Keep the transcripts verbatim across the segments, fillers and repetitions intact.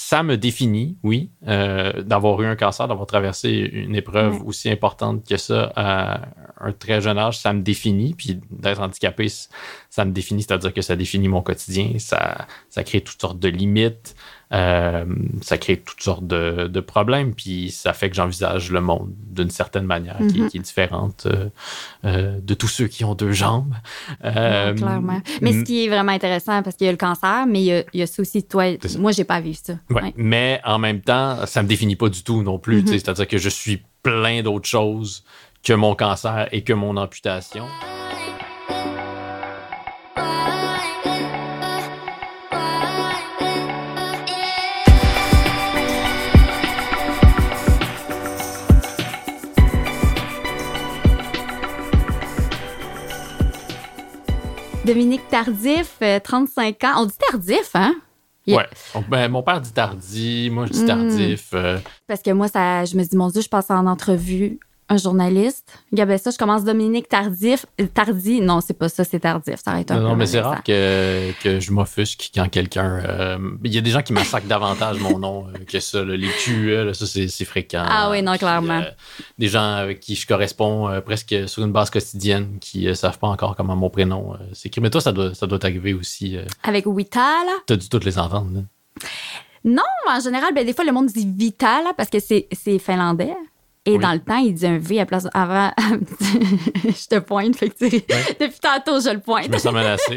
ça me définit, oui, euh, d'avoir eu un cancer, d'avoir traversé une épreuve ouais. aussi importante que ça à un très jeune âge, ça me définit. Puis d'être handicapé, ça me définit, c'est-à-dire que ça définit mon quotidien, ça, ça crée toutes sortes de limites, euh, ça crée toutes sortes de, de problèmes, puis ça fait que j'envisage le monde d'une certaine manière mm-hmm. qui, qui est différente euh, euh, de tous ceux qui ont deux jambes. Euh, non, clairement. Mais m- ce qui est vraiment intéressant, parce qu'il y a le cancer, mais il y a, il y a ça aussi, toi, moi, j'ai pas vécu ça. Ouais. Ouais. Mais en même temps, ça me définit pas du tout non plus. Mm-hmm. C'est-à-dire que je suis plein d'autres choses que mon cancer et que mon amputation. Dominique Tardif, trente-cinq ans. On dit Tardif, hein? Yeah. Ouais. Donc, ben, mon père dit Tardy, moi je dis Tardif. Mmh. Euh... Parce que moi, ça, je me dis, mon Dieu, je passe en entrevue un journaliste. Regarde ça, je commence Dominique Tardif. Tardy, non, c'est pas ça, c'est Tardif. Ça arrête un non, peu. Non, mais c'est rare que, que je m'offusque quand quelqu'un... Il euh, y a des gens qui massacrent davantage mon nom euh, que ça. Là, les Q E, là, ça, c'est, c'est fréquent. Ah oui, non, puis, clairement. Euh, des gens avec qui je corresponds euh, presque sur une base quotidienne qui ne euh, savent pas encore comment mon prénom euh, s'écrit. Mais toi, ça doit, ça doit t'arriver aussi. Euh, avec Wita, là? T'as dû toutes les entendre, là. Non, en général, ben, des fois, le monde dit Vita, là, parce que c'est, c'est finlandais. Et oui. Dans le temps, il dit un V à place... Avant, je te pointe, fait que tu... ouais. Depuis tantôt, je le pointe. Je me sens menacée.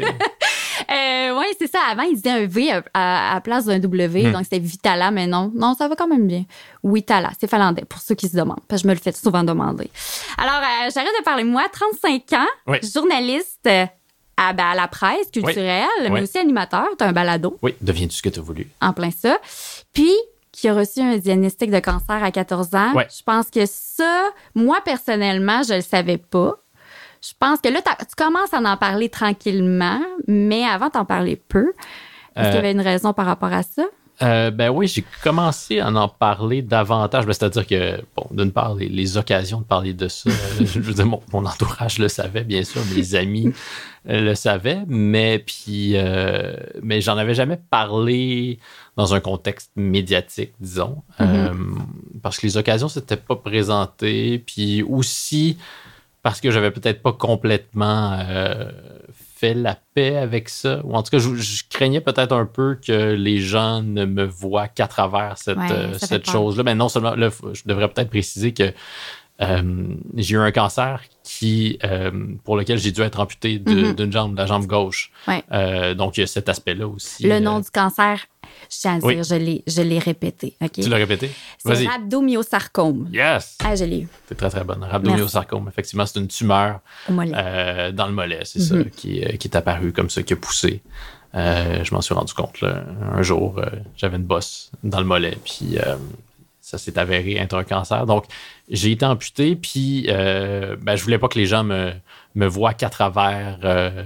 euh, oui, c'est ça. Avant, il disait un V à, à, à place d'un W, hmm. donc c'était Vitala, mais non. Non, ça va quand même bien. Witala, c'est finlandais, pour ceux qui se demandent, parce que je me le fais souvent demander. Alors, euh, j'arrête de parler de moi, trente-cinq ans, oui. journaliste à, ben, à la presse culturelle, oui. mais oui. aussi animateur. Tu as un balado. Oui, deviens-tu ce que tu as voulu. En plein ça. Puis... qui a reçu un diagnostic de cancer à quatorze ans. Ouais. Je pense que ça, moi, personnellement, je le savais pas. Je pense que là, tu commences à en parler tranquillement, mais avant, t'en parlais peu. Est-ce euh, qu'il y avait une raison par rapport à ça? Euh, ben oui, j'ai commencé à en parler davantage. Ben, c'est-à-dire que, bon, d'une part, les, les occasions de parler de ça, je veux dire, mon, mon entourage le savait, bien sûr, mes amis le savaient, mais puis, euh, mais j'en avais jamais parlé dans un contexte médiatique, disons, mm-hmm. euh, parce que les occasions s'étaient pas présentées, puis aussi parce que j'avais peut-être pas complètement euh, fait la paix avec ça, ou en tout cas, je, je craignais peut-être un peu que les gens ne me voient qu'à travers cette, ouais, euh, cette chose-là. Mais non seulement, là, je devrais peut-être préciser que euh, j'ai eu un cancer qui, euh, pour lequel j'ai dû être amputé de, mm-hmm. d'une jambe, de la jambe gauche. Ouais. Euh, donc, il y a cet aspect-là aussi. Le nom euh, du cancer, je tiens à oui. dire, je l'ai, je l'ai répété. Okay? Tu l'as répété? C'est Vas-y. rhabdomyosarcome. Yes! Ah, je l'ai eu. T'es très, très bonne. Rhabdomyosarcome, effectivement, c'est une tumeur au mollet. Euh, dans le mollet, c'est mm-hmm. ça, qui, qui est apparue comme ça, qui a poussé. Euh, je m'en suis rendu compte, là. Un jour, euh, j'avais une bosse dans le mollet, puis... Euh, ça s'est avéré être un cancer. Donc, j'ai été amputé, puis euh, ben, je voulais pas que les gens me, me voient qu'à travers euh,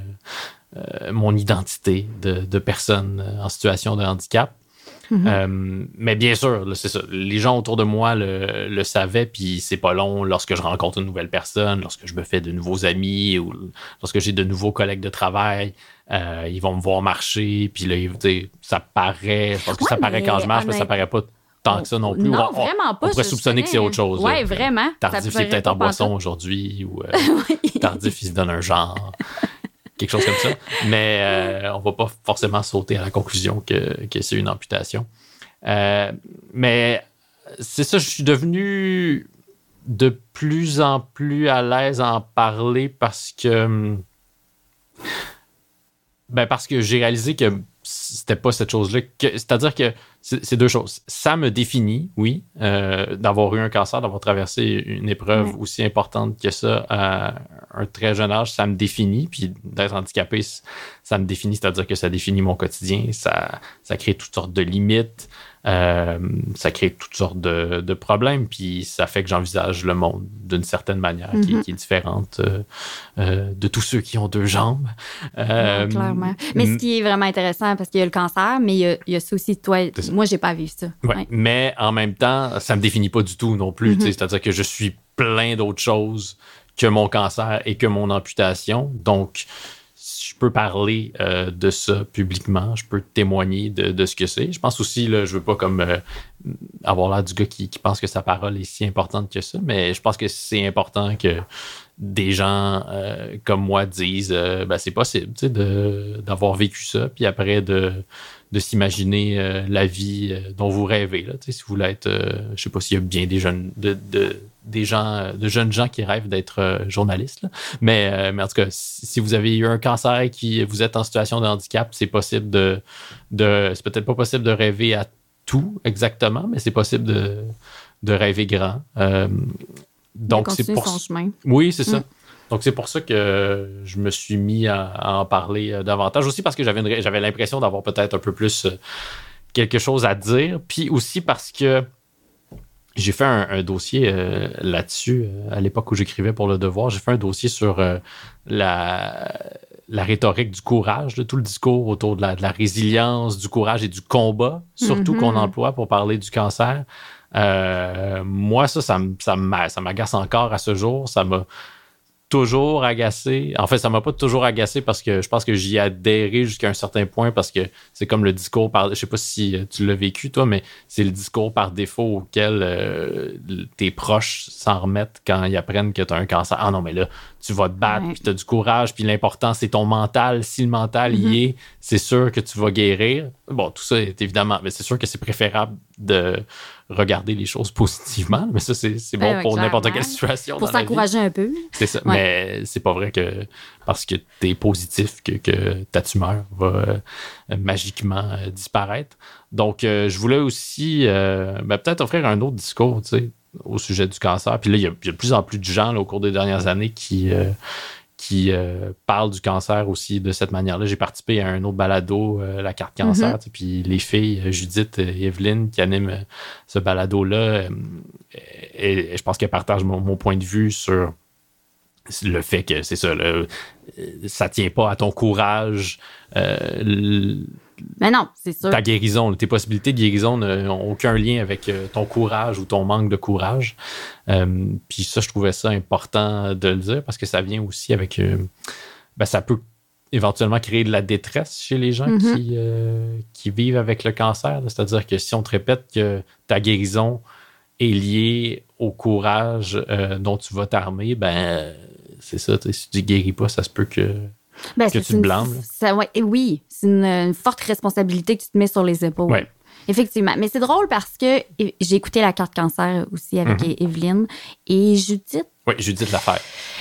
euh, mon identité de, de personne en situation de handicap. Mm-hmm. Euh, mais bien sûr, là, c'est ça. Les gens autour de moi le, le savaient, puis c'est pas long lorsque je rencontre une nouvelle personne, lorsque je me fais de nouveaux amis ou lorsque j'ai de nouveaux collègues de travail. Euh, ils vont me voir marcher, puis là, ça paraît, je pense que ouais, ça paraît quand je marche, mais ça paraît pas tant que ça non plus. Non, on, vraiment pas. On pourrait soupçonner que c'est autre chose. Oui, vraiment. Tardif, c'est peut-être en boisson tout. Aujourd'hui, ou euh, oui. Tardif, il se donne un genre, quelque chose comme ça. Mais euh, on va pas forcément sauter à la conclusion que, que c'est une amputation. Euh, mais c'est ça, je suis devenu de plus en plus à l'aise à en parler parce que... Ben parce que j'ai réalisé que c'était pas cette chose-là. Que, c'est-à-dire que c'est, c'est deux choses. Ça me définit, oui, euh, d'avoir eu un cancer, d'avoir traversé une épreuve ouais. aussi importante que ça à un très jeune âge, ça me définit. Puis d'être handicapé, ça me définit, c'est-à-dire que ça définit mon quotidien. Ça, ça crée toutes sortes de limites. Euh, ça crée toutes sortes de, de problèmes, puis ça fait que j'envisage le monde d'une certaine manière mm-hmm. qui, qui est différente euh, euh, de tous ceux qui ont deux jambes. Euh, ouais, clairement. Mais ce qui est vraiment intéressant, parce qu'il y a le cancer, mais il y a, il y a ça aussi, toi, moi, j'ai pas vu ça. Ouais, ouais. Mais en même temps, ça me définit pas du tout non plus. Mm-hmm. C'est-à-dire que je suis plein d'autres choses que mon cancer et que mon amputation. Donc, je peux parler euh, de ça publiquement, je peux témoigner de, de ce que c'est. Je pense aussi, là, je veux pas comme euh, avoir l'air du gars qui, qui pense que sa parole est si importante que ça, mais je pense que c'est important que des gens euh, comme moi disent euh, ben, c'est possible de, d'avoir vécu ça, puis après de, de s'imaginer euh, la vie euh, dont vous rêvez. Là, si vous voulez être, euh, je sais pas s'il y a bien des jeunes de, de des gens, de jeunes gens qui rêvent d'être euh, journalistes. Là. Mais, euh, mais en tout cas, si, si vous avez eu un cancer et que vous êtes en situation de handicap, c'est possible de, de... C'est peut-être pas possible de rêver à tout exactement, mais c'est possible de, de rêver grand. Euh, donc, de c'est pour son chemin. Oui, c'est ça. Mm. Donc, c'est pour ça que je me suis mis à, à en parler euh, davantage. Aussi parce que j'avais, une, j'avais l'impression d'avoir peut-être un peu plus euh, quelque chose à dire. Puis aussi parce que j'ai fait un, un dossier euh, là-dessus euh, à l'époque où j'écrivais pour Le Devoir. J'ai fait un dossier sur euh, la, la rhétorique du courage, là, tout le discours autour de la, de la résilience, du courage et du combat, surtout mm-hmm. qu'on emploie pour parler du cancer. Euh, moi, ça, ça, ça, ça m'agace encore à ce jour. Ça m'a toujours agacé. En fait, ça m'a pas toujours agacé parce que je pense que j'y ai adhéré jusqu'à un certain point parce que c'est comme le discours par... Je sais pas si tu l'as vécu, toi, mais c'est le discours par défaut auquel euh, tes proches s'en remettent quand ils apprennent que tu as un cancer. Ah non, mais là, tu vas te battre, ouais. puis tu as du courage, puis l'important, c'est ton mental. Si le mental y mm-hmm. est, c'est sûr que tu vas guérir. Bon, tout ça est évidemment... Mais c'est sûr que c'est préférable de regarder les choses positivement, mais ça, c'est, c'est bon ouais, pour clairement. N'importe quelle situation. Pour s'encourager un peu. C'est ça, ouais. Mais c'est pas vrai que parce que t'es positif que, que ta tumeur va euh, magiquement euh, disparaître. Donc, euh, je voulais aussi euh, ben, peut-être offrir un autre discours, tu sais, au sujet du cancer. Puis là, il y, y a de plus en plus de gens là, au cours des dernières années qui... Euh, qui euh, parle du cancer aussi de cette manière-là. J'ai participé à un autre balado, euh, la carte cancer, mm-hmm. puis les filles, Judith et Evelyne, qui animent euh, ce balado-là, euh, et, et je pense qu'elles partagent mon, mon point de vue sur le fait que, c'est ça, là, ça tient pas à ton courage. Euh, Mais non, c'est sûr. Ta guérison, tes possibilités de guérison n'ont aucun lien avec ton courage ou ton manque de courage. Euh, puis ça, je trouvais ça important de le dire parce que ça vient aussi avec... Euh, ben, ça peut éventuellement créer de la détresse chez les gens mm-hmm. qui, euh, qui vivent avec le cancer. Là. C'est-à-dire que si on te répète que ta guérison est liée au courage euh, dont tu vas t'armer, ben c'est ça. Si tu ne guéris pas, ça se peut que... Ben, que tu te blâmes. Ça, ouais, oui, c'est une, une forte responsabilité que tu te mets sur les épaules. Ouais. Effectivement. Mais c'est drôle parce que j'ai écouté la carte cancer aussi avec mm-hmm. Evelyne et Judith. Oui, Judith Laferre.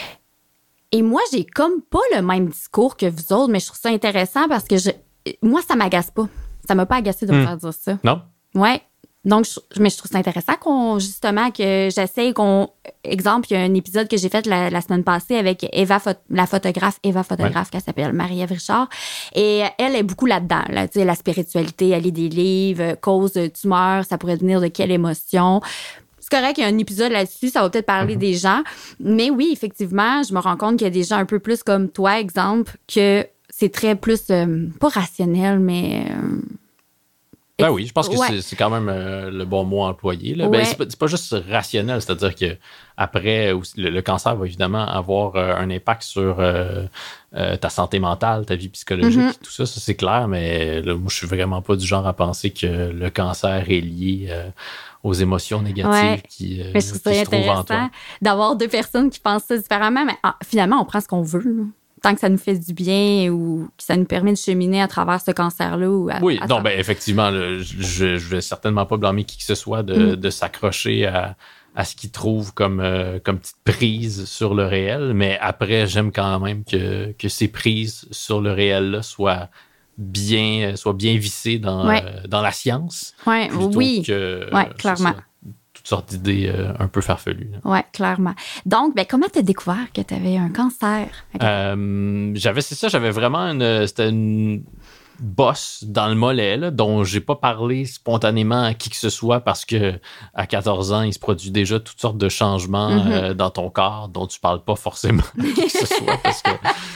Et moi, j'ai comme pas le même discours que vous autres, mais je trouve ça intéressant parce que je, moi, ça m'agace pas. Ça m'a pas agacé de me mm. faire dire ça. Non? Ouais. Donc, je, mais je trouve ça intéressant qu'on, justement, que j'essaye qu'on... Exemple, il y a un épisode que j'ai fait la, la semaine passée avec Eva, la photographe, Eva Photographe, ouais. qu'elle s'appelle, Marie-Ève Richard. Et elle est beaucoup là-dedans, là, tu sais, la spiritualité, elle lit des livres, cause de tumeur, ça pourrait venir de quelle émotion. C'est correct, il y a un épisode là-dessus, ça va peut-être parler mm-hmm. des gens. Mais oui, effectivement, je me rends compte qu'il y a des gens un peu plus comme toi, exemple, que c'est très plus, euh, pas rationnel, mais... Euh, Ben oui, je pense que ouais. c'est, c'est quand même euh, le bon mot employé. Là. Ouais. Ben, c'est, pas, c'est pas juste rationnel, c'est-à-dire que après, le, le cancer va évidemment avoir euh, un impact sur euh, euh, ta santé mentale, ta vie psychologique, mm-hmm. tout ça, ça c'est clair, mais là, moi je suis vraiment pas du genre à penser que le cancer est lié euh, aux émotions négatives ouais. qui, euh, mais je qui trouve ça se trouvent en toi. intéressant d'avoir deux personnes qui pensent ça différemment, mais ah, finalement on prend ce qu'on veut. Là. Tant que ça nous fait du bien ou que ça nous permet de cheminer à travers ce cancer-là. Ou à, oui, à non, ça. ben effectivement, là, je, je vais certainement pas blâmer qui que ce soit de, mm. de s'accrocher à, à ce qu'il trouve comme, euh, comme petite prise sur le réel, mais après, j'aime quand même que, que ces prises sur le réel-là soient bien, soient bien vissées dans, ouais. euh, dans la science. Ouais, plutôt oui, que, ouais, clairement. Ça, toutes sortes d'idées euh, un peu farfelues. Oui, clairement. Donc, ben, comment tu as découvert que tu avais un cancer? Euh, j'avais, c'est ça, j'avais vraiment une... C'était une bosse dans le mollet, là, dont j'ai pas parlé spontanément à qui que ce soit parce que à quatorze ans, il se produit déjà toutes sortes de changements mm-hmm. euh, dans ton corps dont tu parles pas forcément à qui que ce soit parce que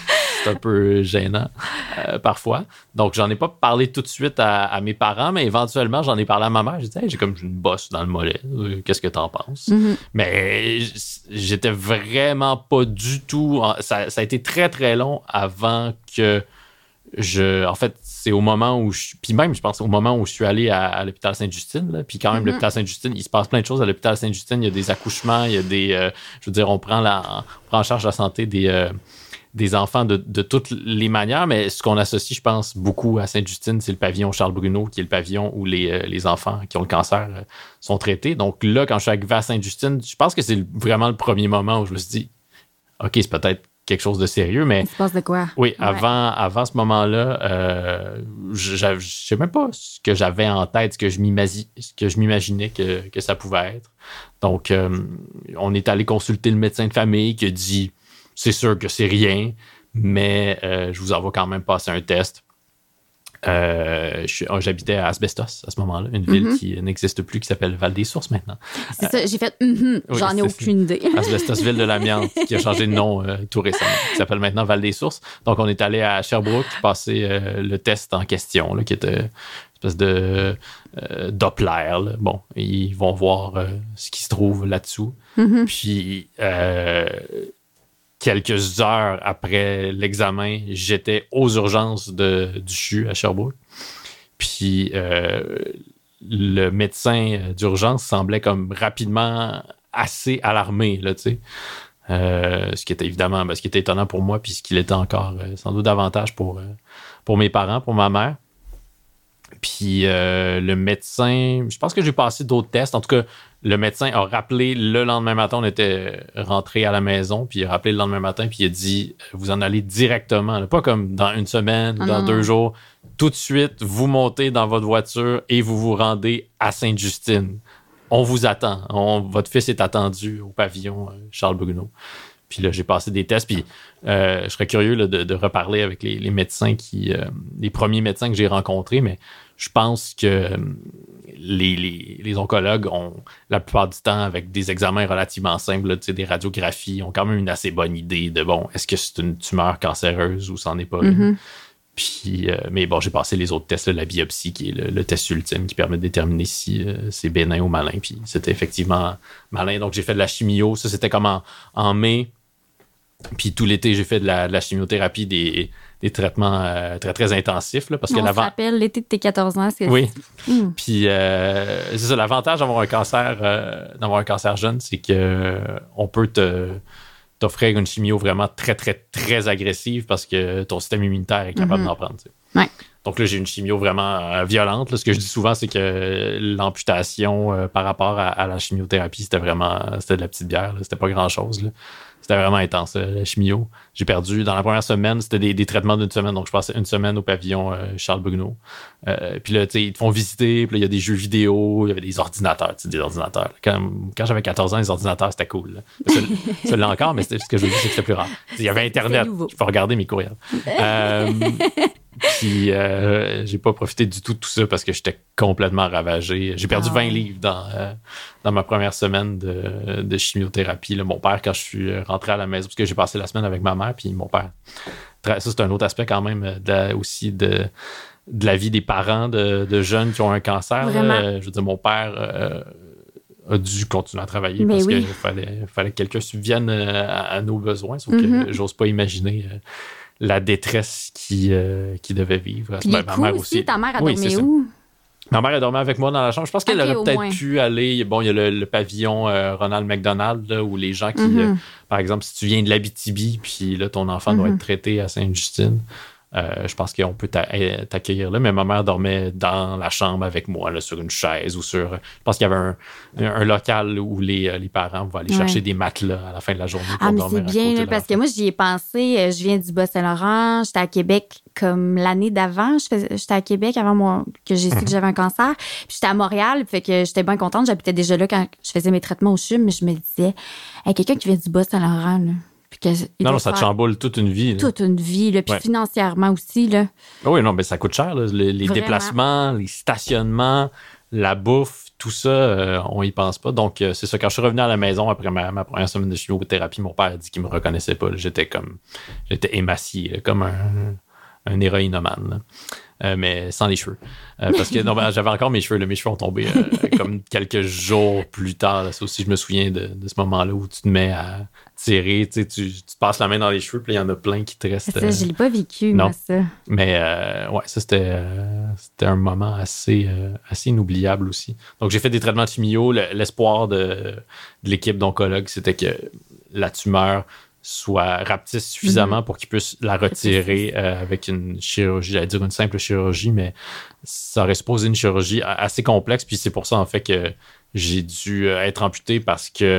c'est un peu gênant euh, parfois. Donc, j'en ai pas parlé tout de suite à, à mes parents, mais éventuellement, j'en ai parlé à ma mère. J'ai dit, hey, j'ai comme une bosse dans le mollet. Qu'est-ce que t'en penses? Mm-hmm. Mais j'étais vraiment pas du tout... Ça, ça a été très, très long avant que je... En fait, c'est au moment où je... Puis même, je pense, au moment où je suis allé à, à l'hôpital Sainte-Justine, là, puis quand même, mm-hmm. l'hôpital Sainte-Justine, il se passe plein de choses à l'hôpital Sainte-Justine. Il y a des accouchements, il y a des... Euh, je veux dire, on prend, la, on prend en charge la santé des... Euh, des enfants de, de toutes les manières, mais ce qu'on associe, je pense, beaucoup à Sainte-Justine, c'est le pavillon Charles-Bruno, qui est le pavillon où les, euh, les enfants qui ont le cancer euh, sont traités. Donc là, quand je suis arrivé à Sainte-Justine, je pense que c'est vraiment le premier moment où je me suis dit, OK, c'est peut-être quelque chose de sérieux, mais... Il se passe de quoi? Oui, ouais. avant, avant ce moment-là, euh, je ne sais même pas ce que j'avais en tête, ce que je m'imaginais, ce que, je m'imaginais que, que ça pouvait être. Donc, euh, on est allé consulter le médecin de famille qui a dit... C'est sûr que c'est rien, mais euh, je vous envoie quand même passer un test. Euh, je suis, oh, j'habitais à Asbestos à ce moment-là, une ville mm-hmm. qui n'existe plus, qui s'appelle Val-des-Sources maintenant. C'est euh, ça, j'ai fait mm-hmm, oui, j'en ai aucune idée. Asbestos, ville de l'amiante, qui a changé de nom euh, tout récemment, qui s'appelle maintenant Val-des-Sources. Donc, on est allé à Sherbrooke passer euh, le test en question, là, qui était une espèce de euh, Doppler. Là. Bon, ils vont voir euh, ce qui se trouve là-dessous. Mm-hmm. Puis... Euh, Quelques heures après l'examen, j'étais aux urgences de, du C H U à Sherbrooke. Puis euh, le médecin d'urgence semblait comme rapidement assez alarmé, là, tu sais. Euh, ce qui était évidemment, ben, ce qui était étonnant pour moi, puis ce qu'il était encore euh, sans doute davantage pour, euh, pour mes parents, pour ma mère. Puis euh, le médecin, je pense que j'ai passé d'autres tests. En tout cas, le médecin a rappelé le lendemain matin, on était rentré à la maison, puis il a rappelé le lendemain matin, puis il a dit, vous en allez directement, là, pas comme dans une semaine, ah dans non. deux jours, tout de suite, vous montez dans votre voiture et vous vous rendez à Sainte-Justine. On vous attend. On, votre fils est attendu au pavillon Charles-Bruno. Puis là, j'ai passé des tests, puis euh, je serais curieux là, de, de reparler avec les, les médecins qui, euh, les premiers médecins que j'ai rencontrés, mais je pense que les, les, les oncologues ont, la plupart du temps, avec des examens relativement simples, là, des radiographies, ont quand même une assez bonne idée de, bon, est-ce que c'est une tumeur cancéreuse ou c'en est pas une? Mm-hmm. Puis, euh, mais bon, j'ai passé les autres tests, là, la biopsie, qui est le, le test ultime, qui permet de déterminer si euh, c'est bénin ou malin. Puis c'était effectivement malin. Donc, j'ai fait de la chimio. Ça, c'était comme en, en mai. Puis tout l'été, j'ai fait de la, de la chimiothérapie, des, des traitements euh, très, très intensifs. Là, parce On que se l'avant... rappelle l'été de tes quatorze ans. C'est... Oui. Mm. Puis euh, c'est ça, l'avantage d'avoir un cancer, euh, d'avoir un cancer jeune, c'est qu'on euh, peut te... t'offrir une chimio vraiment très, très, très agressive parce que ton système immunitaire est capable mm-hmm. d'en prendre. Tu sais. Ouais. Donc là, j'ai une chimio vraiment euh, violente. Là. Ce que je dis souvent, c'est que l'amputation euh, par rapport à, à la chimiothérapie, c'était vraiment c'était de la petite bière. Là. C'était pas grand-chose. Là. C'était vraiment intense, la chimio. J'ai perdu, dans la première semaine, c'était des, des traitements d'une semaine. Donc, je passais une semaine au pavillon euh, Charles-Bruno. Euh, puis là, tu sais, ils te font visiter. Puis là, il y a des jeux vidéo. Il y avait des ordinateurs, tu sais, des ordinateurs. Quand, quand j'avais quatorze ans, les ordinateurs, c'était cool. Ça l'est encore, mais ce que je veux dire, c'est que c'était plus rare. Il y avait Internet. Je peux regarder mes courriels. Euh, Puis, euh, j'ai pas profité du tout de tout ça parce que j'étais complètement ravagé. J'ai perdu ah. vingt livres dans, euh, dans ma première semaine de, de chimiothérapie. Là, mon père, quand je suis rentré à la maison, parce que j'ai passé la semaine avec ma mère, puis mon père. Ça, c'est un autre aspect quand même de la, aussi de, de la vie des parents de, de jeunes qui ont un cancer. Là, je veux dire, mon père euh, a dû continuer à travailler Mais parce oui. qu'il fallait, fallait que quelqu'un subvienne à, à nos besoins. Sauf mm-hmm. que j'ose pas imaginer... Euh, la détresse qui, euh, qui devait vivre. Puis ben, ma mère aussi. aussi. Ta mère a oui, dormi où? Ma mère a dormi avec moi dans la chambre. Je pense qu'elle okay, aurait peut-être moins. pu aller... Bon, il y a le, le pavillon euh, Ronald McDonald, là, où les gens qui... Mm-hmm. Euh, par exemple, si tu viens de l'Abitibi, puis là, ton enfant mm-hmm. doit être traité à Sainte-Justine, euh, je pense qu'on peut t'a- t'accueillir là. Mais ma mère dormait dans la chambre avec moi, là, sur une chaise ou sur... Je pense qu'il y avait un, un, un local où les, les parents vont aller ouais. chercher des matelas à la fin de la journée pour ah, mais dormir c'est bien, là, parce que moi, j'y ai pensé. Je viens du Bas-Saint-Laurent. J'étais à Québec comme l'année d'avant. Je faisais, j'étais à Québec avant moi, que j'ai su que j'avais un cancer. Puis j'étais à Montréal, fait que j'étais bien contente. J'habitais déjà là quand je faisais mes traitements au C H U M, mais je me disais, hey, quelqu'un qui vient du Bas-Saint-Laurent, là, Que, non, non, ça te chamboule toute une vie. Là. Toute une vie, là, puis ouais. financièrement aussi. Là. Oui, non, mais ça coûte cher. Là. Les, les déplacements, les stationnements, la bouffe, tout ça, euh, on y pense pas. Donc, euh, c'est ça. Quand je suis revenu à la maison après ma, ma première semaine de chimiothérapie, mon père a dit qu'il me reconnaissait pas. Là. J'étais comme, j'étais émacié, là, comme un, un héroïnomane. Là. Euh, mais sans les cheveux. Euh, parce que non, ben, j'avais encore mes cheveux. Là, mes cheveux ont tombé euh, comme quelques jours plus tard. Là. Ça aussi, je me souviens de, de ce moment-là où tu te mets à tirer. Tu, tu te passes la main dans les cheveux, puis il y en a plein qui te restent. Ça, euh... je l'ai pas vécu, non. moi, ça. Mais euh, ouais, ça, c'était, euh, c'était un moment assez, euh, assez inoubliable aussi. Donc, j'ai fait des traitements de chimio. Le, l'espoir de, de l'équipe d'oncologues, c'était que la tumeur soit rapetisse suffisamment mm-hmm. pour qu'ils puissent la retirer euh, avec une chirurgie, j'allais dire une simple chirurgie, mais ça aurait supposé une chirurgie assez complexe, puis c'est pour ça, en fait, que j'ai dû être amputé parce que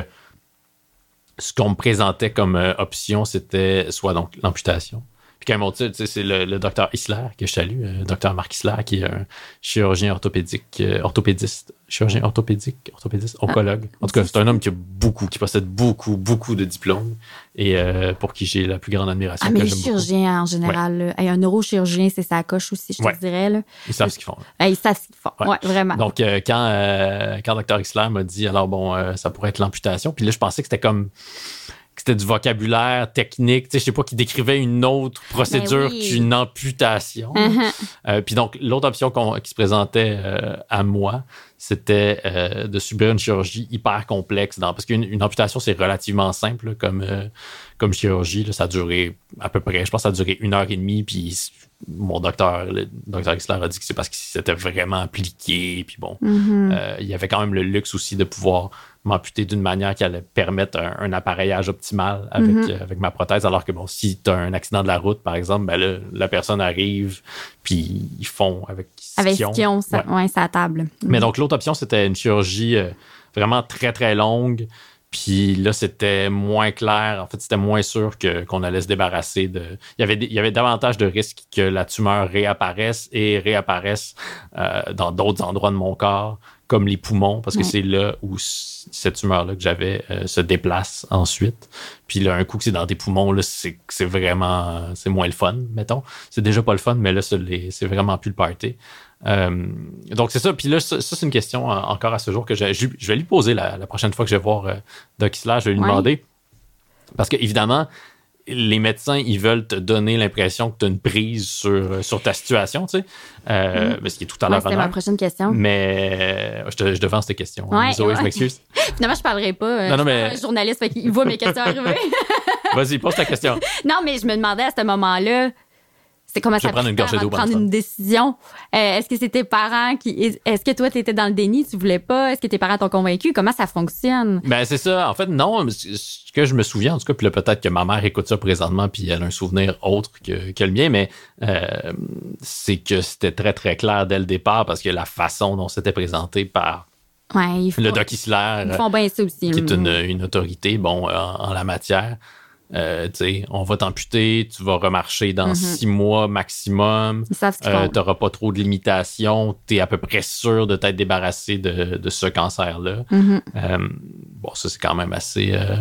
ce qu'on me présentait comme euh, option, c'était soit donc l'amputation. Puis quand ils m'ont dit, c'est le, le docteur Isler, que je salue, le docteur Marc Isler, qui est un chirurgien orthopédique, euh, orthopédiste, chirurgien orthopédique, orthopédiste, oncologue. Ah, en tout cas, c'est un homme qui a beaucoup, qui possède beaucoup, beaucoup de diplômes et euh, pour qui j'ai la plus grande admiration. Ah, mais les chirurgiens, en général, ouais. là, un neurochirurgien, c'est sa coche aussi, je te ouais. dirais. Là. Ils savent ce qu'ils font. Là. Ils savent ce qu'ils font, ouais, ouais vraiment. Donc, euh, quand, euh, quand docteur Isler m'a dit, alors bon, euh, ça pourrait être l'amputation, puis là, je pensais que c'était comme... que c'était du vocabulaire technique, tu sais, je sais pas, qui décrivait une autre procédure oui. qu'une amputation. Uh-huh. Euh, puis donc, l'autre option qu'on, qui se présentait euh, à moi, c'était euh, de subir une chirurgie hyper complexe. Dans, parce qu'une une amputation, c'est relativement simple là, comme, euh, comme chirurgie. Là, ça a duré à peu près, je pense que ça a duré une heure et demie, puis mon docteur, le docteur Isler a dit que c'est parce qu'il s'était vraiment appliqué, puis bon, mm-hmm. euh, il y avait quand même le luxe aussi de pouvoir m'amputer d'une manière qui allait permettre un, un appareillage optimal avec, mm-hmm. euh, avec ma prothèse, alors que bon, si tu as un accident de la route, par exemple, ben là, la personne arrive, puis ils font avec ce avec qu'ils ont. ce qu'ils ont, ça, ouais. ouais, c'est à table. Mm-hmm. Mais donc, l'autre option, c'était une chirurgie euh, vraiment très, très longue, puis là, c'était moins clair. En fait, c'était moins sûr que, qu'on allait se débarrasser de... Il y avait, il y avait davantage de risques que la tumeur réapparaisse et réapparaisse euh, dans d'autres endroits de mon corps, comme les poumons, parce que ouais. c'est là où cette tumeur-là que j'avais euh, se déplace ensuite. Puis là, un coup que c'est dans tes poumons, là, c'est, c'est vraiment... C'est moins le fun, mettons. C'est déjà pas le fun, mais là, c'est, les, c'est vraiment plus le party. Euh, donc, c'est ça. Puis là, ça, ça, c'est une question encore à ce jour que je, je, je vais lui poser la, la prochaine fois que je vais voir euh, Doc Isler. Je vais lui ouais. demander. Parce qu'évidemment, les médecins, ils veulent te donner l'impression que tu as une prise sur, sur ta situation, tu sais. Euh, mmh. Ce qui est tout à l'heure. Ouais, c'était ma prochaine question. Mais je, te, je devance tes questions. Ouais, Zoé, ouais. je m'excuse. Finalement, je parlerai pas. Non, non, je mais... suis un journaliste, fait qu'il voit mes questions arriver. Vas-y, pose ta question. Non, mais je me demandais à ce moment-là, c'est comment ça prendre une gorgée d'eau prendre une décision. Euh, est-ce que c'est tes parents qui... Est-ce que toi, tu étais dans le déni, tu voulais pas? Est-ce que tes parents t'ont convaincu? Comment ça fonctionne? Ben, c'est ça. En fait, non. Ce que je me souviens, en tout cas, puis là, peut-être que ma mère écoute ça présentement puis elle a un souvenir autre que, que le mien, mais euh, c'est que c'était très, très clair dès le départ parce que la façon dont c'était présenté par ouais, il faut, le Doc Isler, ils font bien ça aussi, qui est une, une autorité, bon, en, en la matière. Euh, tu sais, on va t'amputer, tu vas remarcher dans mm-hmm. six mois maximum. Ils savent ce qu'ils euh, font. T'auras pas trop de limitations. T'es à peu près sûr de t'être débarrassé de, de ce cancer-là. Mm-hmm. Euh, bon, ça, c'est quand même assez, euh,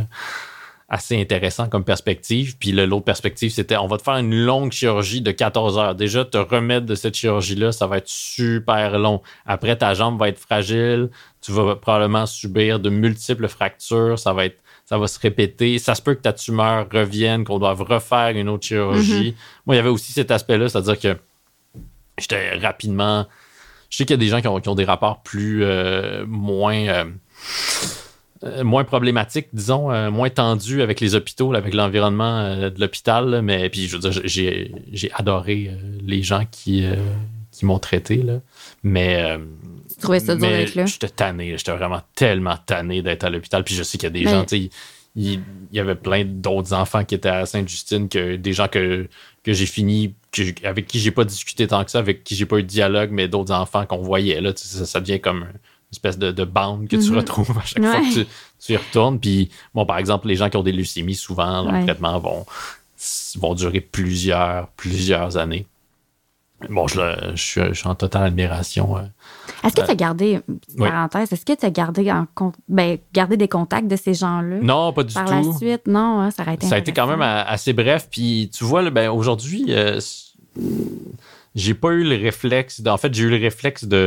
assez intéressant comme perspective. Puis là, l'autre perspective, c'était on va te faire une longue chirurgie de quatorze heures. Déjà, te remettre de cette chirurgie-là, ça va être super long. Après, ta jambe va être fragile. Tu vas probablement subir de multiples fractures. Ça va être Ça va se répéter. Ça se peut que ta tumeur revienne, qu'on doive refaire une autre chirurgie. Mm-hmm. Moi, il y avait aussi cet aspect-là, c'est-à-dire que j'étais rapidement... Je sais qu'il y a des gens qui ont, qui ont des rapports plus... Euh, moins... Euh, euh, moins problématiques, disons, euh, moins tendus avec les hôpitaux, là, avec l'environnement euh, de l'hôpital. Là, mais puis, je veux dire, j'ai, j'ai adoré euh, les gens qui, euh, qui m'ont traité, là. Mais... Euh, tu trouvais ça dur d'être là? J'étais tanné. J'étais vraiment tellement tanné d'être à l'hôpital. Puis je sais qu'il y a des mais... gens, tu sais, il, il y avait plein d'autres enfants qui étaient à Sainte-Justine, que, des gens que, que j'ai fini, que, avec qui j'ai pas discuté tant que ça, avec qui j'ai pas eu de dialogue, mais d'autres enfants qu'on voyait. Là, tu sais, ça, ça devient comme une espèce de, de bande que mm-hmm. tu retrouves à chaque ouais. fois que tu, tu y retournes. Puis, bon, par exemple, les gens qui ont des leucémies, souvent, leur ouais. traitement vont, vont durer plusieurs, plusieurs années. Bon, je, je, suis, je suis en totale admiration. Euh, est-ce que tu as gardé, oui. parenthèse, est-ce que tu as gardé, en, ben, gardé des contacts de ces gens-là? Non, pas du par tout. Par la suite, non, hein, ça aurait été Ça a été quand même assez bref. Puis tu vois, là, ben, aujourd'hui, euh, j'ai pas eu le réflexe. De, en fait, j'ai eu le réflexe de,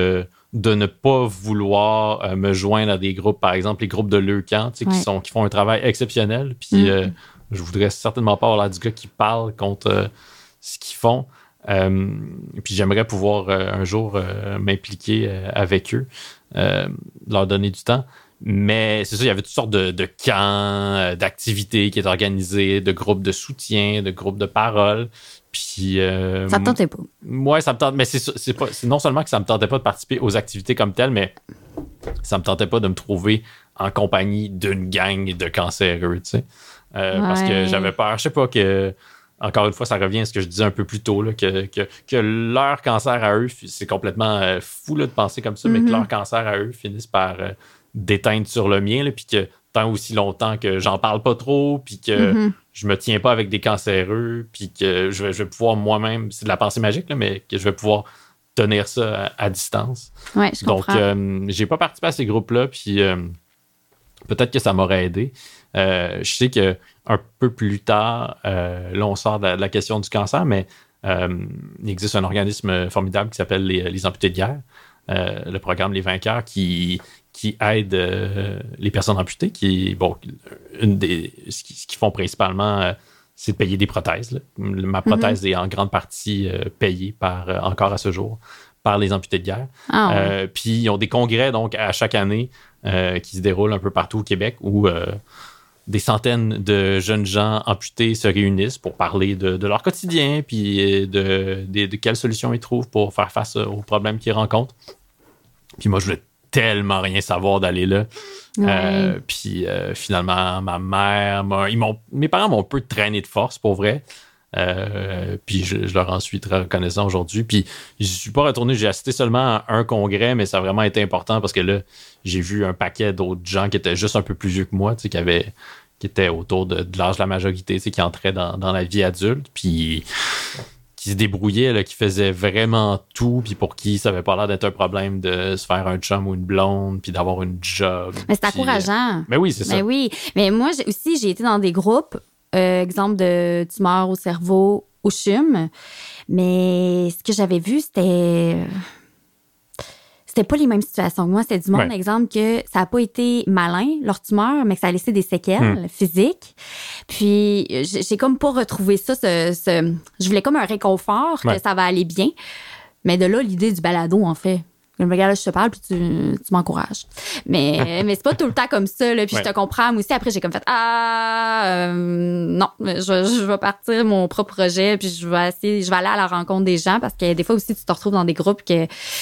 de ne pas vouloir euh, me joindre à des groupes, par exemple, les groupes de Leucan, tu sais, ouais. qui, sont, qui font un travail exceptionnel. Puis Mm. euh, je voudrais certainement pas avoir l'air du gars qui parle contre euh, ce qu'ils font. Euh, puis j'aimerais pouvoir euh, un jour euh, m'impliquer euh, avec eux, euh, leur donner du temps. Mais c'est ça, il y avait toutes sortes de, de camps, euh, d'activités qui étaient organisées, de groupes de soutien, de groupes de parole. Puis, euh, Ça te tentait pas. Ouais, ça me tente. Mais c'est, c'est, pas, c'est non seulement que ça me tentait pas de participer aux activités comme telles, mais ça me tentait pas de me trouver en compagnie d'une gang de cancéreux, tu sais. Euh, ouais. Parce que j'avais peur. Je sais pas que. Encore une fois, ça revient à ce que je disais un peu plus tôt, là, que, que, que leur cancer à eux, c'est complètement euh, fou là, de penser comme ça, mm-hmm. mais que leur cancer à eux finisse par euh, déteindre sur le mien, puis que tant aussi longtemps que j'en parle pas trop, puis que mm-hmm. je me tiens pas avec des cancéreux, puis que je vais, je vais pouvoir moi-même, c'est de la pensée magique, là, mais que je vais pouvoir tenir ça à, à distance. Ouais, je Donc, comprends. euh, j'ai pas participé à ces groupes-là, puis euh, peut-être que ça m'aurait aidé. Euh, je sais qu'un peu plus tard, euh, là, on sort de la, de la question du cancer, mais euh, il existe un organisme formidable qui s'appelle les, les amputés de guerre, euh, le programme Les Vainqueurs, qui, qui aide euh, les personnes amputées, qui, bon, une des, ce qu'ils, ce qu'ils font principalement, euh, c'est de payer des prothèses. Là. Ma prothèse mm-hmm. est en grande partie euh, payée par, euh, encore à ce jour, par les amputés de guerre. Ah, ouais. euh, puis ils ont des congrès, donc, à chaque année, euh, qui se déroulent un peu partout au Québec, où euh, des centaines de jeunes gens amputés se réunissent pour parler de, de leur quotidien, puis de, de, de quelles solutions ils trouvent pour faire face aux problèmes qu'ils rencontrent. Puis moi, je voulais tellement rien savoir d'aller là. Ouais. Euh, puis euh, finalement, ma mère, m'a, ils m'ont, mes parents m'ont un peu traîné de force, pour vrai. Euh, puis je, je leur en suis très reconnaissant aujourd'hui. Puis je suis pas retourné, j'ai assisté seulement à un congrès, mais ça a vraiment été important parce que là, j'ai vu un paquet d'autres gens qui étaient juste un peu plus vieux que moi, tu sais, qui avaient, qui étaient autour de, de l'âge de la majorité, tu sais, qui entraient dans, dans la vie adulte, puis qui se débrouillaient, là, qui faisaient vraiment tout, puis pour qui ça avait pas l'air d'être un problème de se faire un chum ou une blonde, puis d'avoir une job. Mais c'est puis, encourageant. Mais oui, c'est ça. Mais oui, mais moi j'ai, aussi, j'ai été dans des groupes, euh, exemple de tumeurs au cerveau, au C H U M, mais ce que j'avais vu, c'était... C'était pas les mêmes situations que moi. C'était du monde, ouais. exemple, que ça n'a pas été malin, leur tumeur, mais que ça a laissé des séquelles mmh. physiques. Puis, j'ai, j'ai comme pas retrouvé ça. Ce, ce, je voulais comme un réconfort, ouais. que ça va aller bien. Mais de là, l'idée du balado, en fait. Je me regarde, là, je te parle, puis tu, tu m'encourages. Mais, mais c'est pas tout le temps comme ça, là. Puis ouais. je te comprends. Moi aussi, après, j'ai comme fait, ah, euh, non, je, je vais partir mon propre projet, puis je vais essayer, je vais aller à la rencontre des gens, parce que des fois aussi, tu te retrouves dans des groupes que...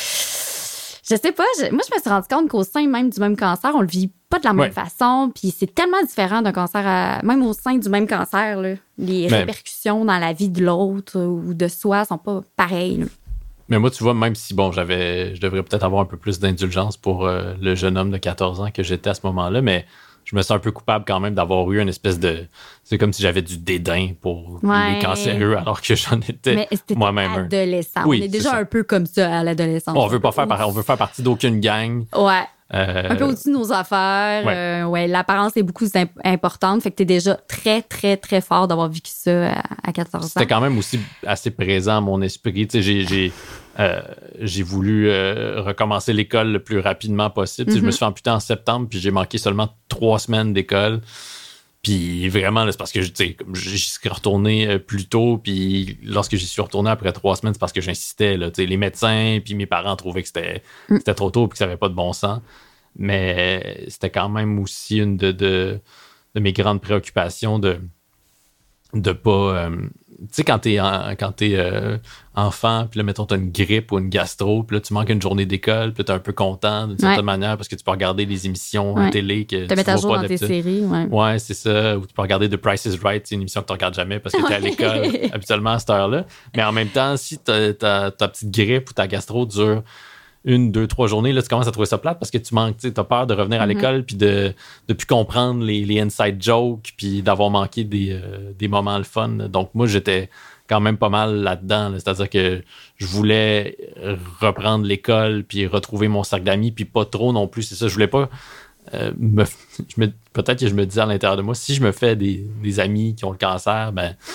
Je sais pas, je, moi, je me suis rendu compte qu'au sein même du même cancer, on le vit pas de la même ouais. façon, puis c'est tellement différent d'un cancer, à, même au sein du même cancer, là, les mais, répercussions dans la vie de l'autre ou de soi sont pas pareilles. Là. Mais moi, tu vois, même si, bon, j'avais, je devrais peut-être avoir un peu plus d'indulgence pour euh, le jeune homme de quatorze ans que j'étais à ce moment-là, mais je me sens un peu coupable quand même d'avoir eu une espèce de... C'est comme si j'avais du dédain pour ouais. les cancéreux alors que j'en étais mais c'était moi-même un. Adolescent. Oui, on est déjà c'est un peu comme ça à l'adolescence. On veut pas faire, par... on veut faire partie d'aucune gang. Ouais. Euh... Un peu au-dessus de nos affaires. Ouais. Euh, ouais, l'apparence est beaucoup imp- importante. Fait que t'es déjà très, très, très fort d'avoir vécu ça à, à quatorze ans. C'était quand même aussi assez présent à mon esprit. Tu sais, j'ai... j'ai... Euh, j'ai voulu euh, recommencer l'école le plus rapidement possible. Mm-hmm. Je me suis amputé en septembre, puis j'ai manqué seulement trois semaines d'école. Puis vraiment, là, c'est parce que j'y suis retourné plus tôt, puis lorsque j'y suis retourné après trois semaines, c'est parce que j'insistais. Là, les médecins puis mes parents trouvaient que c'était, mm. c'était trop tôt et que ça n'avait pas de bon sens. Mais c'était quand même aussi une de, de, de mes grandes préoccupations de de pas... Euh, tu sais, quand t'es, en, quand t'es euh, enfant, puis là, mettons, t'as une grippe ou une gastro, puis là, tu manques une journée d'école, puis là, t'es un peu content d'une certaine ouais. manière parce que tu peux regarder les émissions ouais. télé que te tu mettre à jour vois pas dans tes séries, ouais. Ouais, c'est ça. Ou tu peux regarder The Price is Right, c'est une émission que tu regardes jamais parce que t'es à l'école habituellement à cette heure-là. Mais en même temps, si ta, ta, ta petite grippe ou ta gastro dure une, deux, trois journées, là, tu commences à trouver ça plate parce que tu manques, tu as peur de revenir à l'école puis de ne plus comprendre les, les inside jokes puis d'avoir manqué des, euh, des moments le fun. Donc, moi, j'étais quand même pas mal là-dedans. Là. C'est-à-dire que je voulais reprendre l'école puis retrouver mon cercle d'amis puis pas trop non plus. C'est ça, je voulais pas... Euh, me, je me, peut-être que je me disais à l'intérieur de moi, si je me fais des, des amis qui ont le cancer, ben...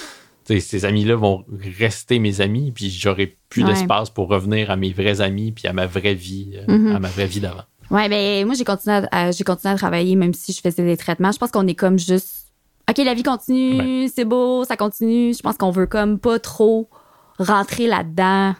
ces amis-là vont rester mes amis, puis j'aurai plus ouais. d'espace pour revenir à mes vrais amis, puis à ma vraie vie, euh, mm-hmm. à ma vraie vie d'avant. Ouais, ben moi j'ai continué à, à j'ai continué à travailler même si je faisais des traitements. Je pense qu'on est comme juste, ok, la vie continue, ben. c'est beau, ça continue. Je pense qu'on veut comme pas trop rentrer là-dedans.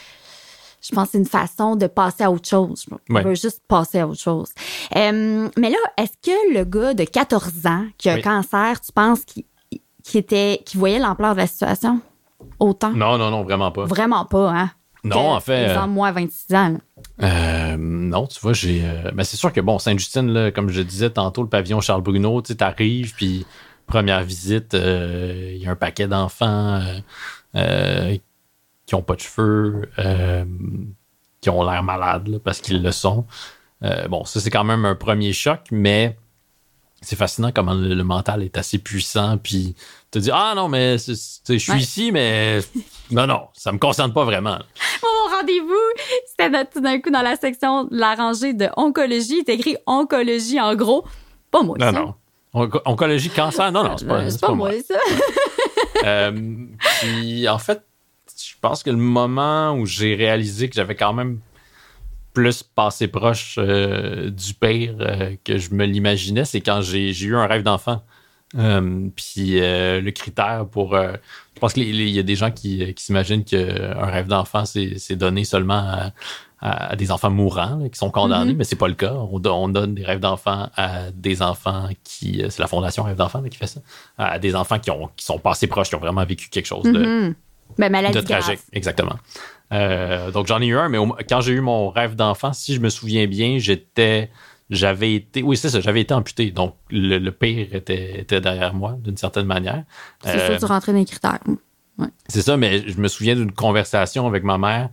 Je pense que c'est une façon de passer à autre chose. On ouais. veut juste passer à autre chose. Euh, mais là, est-ce que le gars de quatorze ans qui a oui. un cancer, tu penses qu'il, qu'il, était, qu'il voyait l'ampleur de la situation autant? Non, non, non, vraiment pas. Vraiment pas, hein? Non, que, en fait... Par exemple, moi, à vingt-six ans. Euh, non, tu vois, j'ai... Euh, ben c'est sûr que, bon, Sainte-Justine, là, comme je disais tantôt, le pavillon Charles-Bruno, tu sais, t'arrives, puis première visite, il euh, y a un paquet d'enfants... Euh, euh, qui n'ont pas de cheveux, euh, qui ont l'air malades là, parce qu'ils le sont. Euh, bon, ça, c'est quand même un premier choc, mais c'est fascinant comment le, le mental est assez puissant. Puis te dire, ah non, mais je suis ouais. ici, mais non, non, ça me concerne pas vraiment. Mon rendez-vous, c'était tout d'un coup dans la section de la rangée de oncologie. Il est écrit oncologie en gros. Pas moi, non, ça. Non, non. On- oncologie, cancer, non, non, c'est pas, c'est c'est pas, pas moi, moi. ça. euh, puis, en fait, je pense que le moment où j'ai réalisé que j'avais quand même plus passé proche euh, du pire euh, que je me l'imaginais, c'est quand j'ai, j'ai eu un rêve d'enfant. Euh, puis euh, le critère pour... Euh, je pense qu'il y a des gens qui, qui s'imaginent qu'un rêve d'enfant, c'est, c'est donné seulement à, à des enfants mourants là, qui sont condamnés, mm-hmm. mais c'est pas le cas. On, on donne des rêves d'enfants à des enfants qui... C'est la Fondation Rêve d'enfant là, qui fait ça. À des enfants qui, ont, qui sont passés proches, qui ont vraiment vécu quelque chose de... Mm-hmm. Ben, maladie de tragique, grave. Exactement. Euh, donc, j'en ai eu un, mais au, quand j'ai eu mon rêve d'enfant, si je me souviens bien, j'étais, j'avais été, oui, c'est ça, j'avais été amputé. Donc, le, le pire était, était derrière moi, d'une certaine manière. C'est euh, sûr, tu rentrais dans les critères. Ouais. C'est ça, mais je me souviens d'une conversation avec ma mère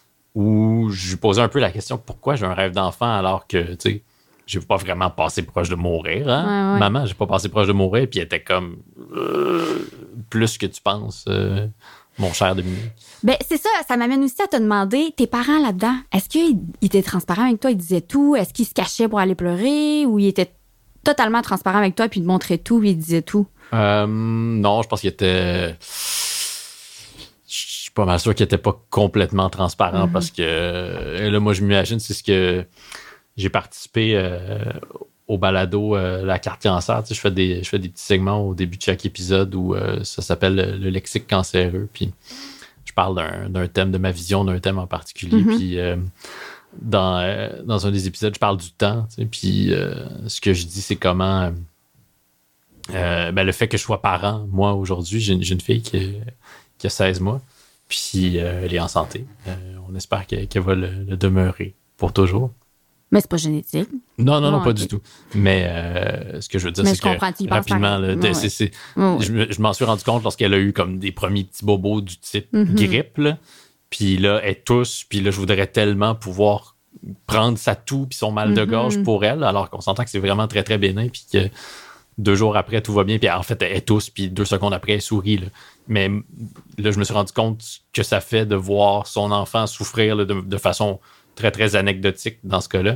où je lui posais un peu la question pourquoi j'ai un rêve d'enfant alors que, tu sais, j'ai pas vraiment passé proche de mourir. Hein? Ouais, ouais. Maman, j'ai pas passé proche de mourir, puis elle était comme euh, plus que tu penses. Euh, Mon cher Dominique. Ben, c'est ça, ça m'amène aussi à te demander, tes parents là-dedans, est-ce qu'ils étaient transparents avec toi, ils disaient tout? Est-ce qu'ils se cachaient pour aller pleurer? Ou ils étaient totalement transparents avec toi puis ils te montraient tout puis ils disaient tout? Euh, non, je pense qu'ils étaient... Je suis pas mal sûr qu'ils étaient pas complètement transparents mm-hmm. parce que là, moi, je m'imagine, c'est ce que j'ai participé euh, au balado euh, La carte cancer. Tu sais, je fais des je fais des petits segments au début de chaque épisode où euh, ça s'appelle le, le lexique cancéreux. Puis je parle d'un, d'un thème, de ma vision d'un thème en particulier. Mm-hmm. Puis euh, dans, euh, dans un des épisodes, je parle du temps. Tu sais, puis euh, ce que je dis, c'est comment euh, ben, le fait que je sois parent, moi aujourd'hui, j'ai, j'ai une fille qui, qui a seize mois. Puis euh, elle est en santé. Euh, on espère qu'elle, qu'elle va le, le demeurer pour toujours. Mais c'est pas génétique. Non, non, non, non pas okay. du tout. Mais euh, ce que je veux dire, mais c'est que rapidement, là, ouais. c'est, c'est, ouais. je, je m'en suis rendu compte lorsqu'elle a eu comme des premiers petits bobos du type mm-hmm. grippe. Là. Puis là, elle tousse. Puis là, je voudrais tellement pouvoir prendre sa toux puis son mal mm-hmm. de gorge pour elle, alors qu'on s'entend que c'est vraiment très, très bénin. Puis que deux jours après, tout va bien. Puis en fait, elle tousse. Puis deux secondes après, elle sourit. Là. Mais là, je me suis rendu compte que ça fait de voir son enfant souffrir là, de, de façon... très, très anecdotique dans ce cas-là.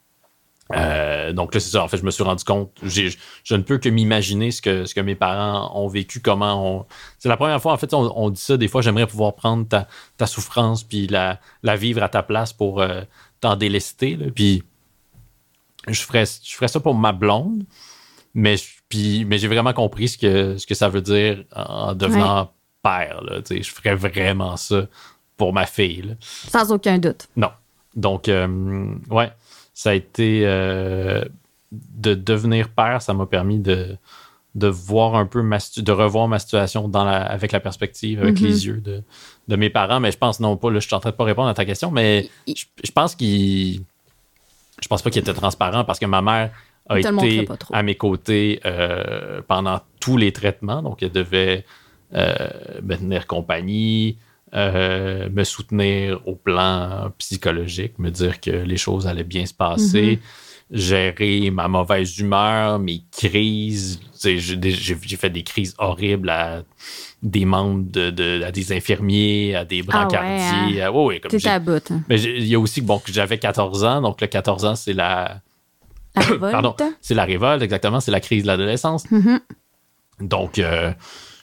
Euh, donc là, c'est ça. En fait, je me suis rendu compte, j'ai, je ne peux que m'imaginer ce que, ce que mes parents ont vécu, comment on... C'est la première fois, en fait, on, on dit ça, des fois, j'aimerais pouvoir prendre ta, ta souffrance puis la, la vivre à ta place pour euh, t'en délester. Là. Puis je ferais, je ferais ça pour ma blonde, mais, puis, mais j'ai vraiment compris ce que, ce que ça veut dire en devenant ouais. père. Là, je ferais vraiment ça pour ma fille. Là. Sans aucun doute. Non. Donc, euh, ouais, ça a été euh, de devenir père, ça m'a permis de, de voir un peu, ma, de revoir ma situation dans la, avec la perspective, avec mm-hmm. les yeux de, de mes parents. Mais je pense, non pas, là, je suis en train de pas répondre à ta question, mais je, je pense qu'il. Je pense pas qu'il était transparent parce que ma mère a été à mes côtés euh, pendant tous les traitements. Donc, elle devait euh, me tenir compagnie. Euh, me soutenir au plan psychologique, me dire que les choses allaient bien se passer, mm-hmm. gérer ma mauvaise humeur, mes crises. J'ai, j'ai, j'ai fait des crises horribles à des membres, de, de, à des infirmiers, à des brancardiers. Ah ouais, hein? oh, oui, comme T'es à bout. Hein? Mais il y a aussi bon, que j'avais quatorze ans, donc le quatorze ans, c'est la... La révolte. Pardon, c'est la révolte, exactement, c'est la crise de l'adolescence. Mm-hmm. Donc... Euh,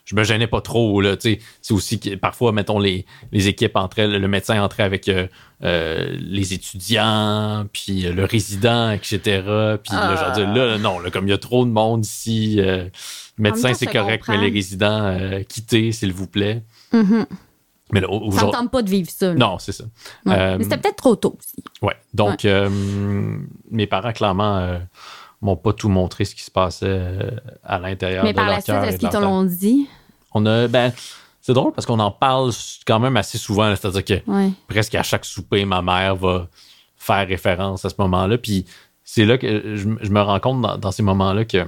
je me gênais pas trop, là, tu sais. C'est aussi que parfois, mettons, les, les équipes entraient, le médecin entrait avec euh, euh, les étudiants, puis le résident, et cetera. Puis là, je veux dire, là, non, là, comme il y a trop de monde ici, euh, le médecin, c'est correct, comprends. Mais les résidents, euh, quittez, s'il vous plaît. Mm-hmm. Mais là, aujourd'hui... Ça ne tente pas de vivre ça. Là. Non, c'est ça. Ouais. Euh, mais c'était peut-être trop tôt aussi. Oui. Donc, ouais. euh, mes parents, clairement, euh, m'ont pas tout montré ce qui se passait euh, à l'intérieur mais de leur cœur. Mais par la suite, est-ce qu'ils te l'ont dit? On a... Ben, c'est drôle parce qu'on en parle quand même assez souvent. Là, c'est-à-dire que ouais. presque à chaque souper, ma mère va faire référence à ce moment-là. Puis c'est là que je, je me rends compte dans, dans ces moments-là que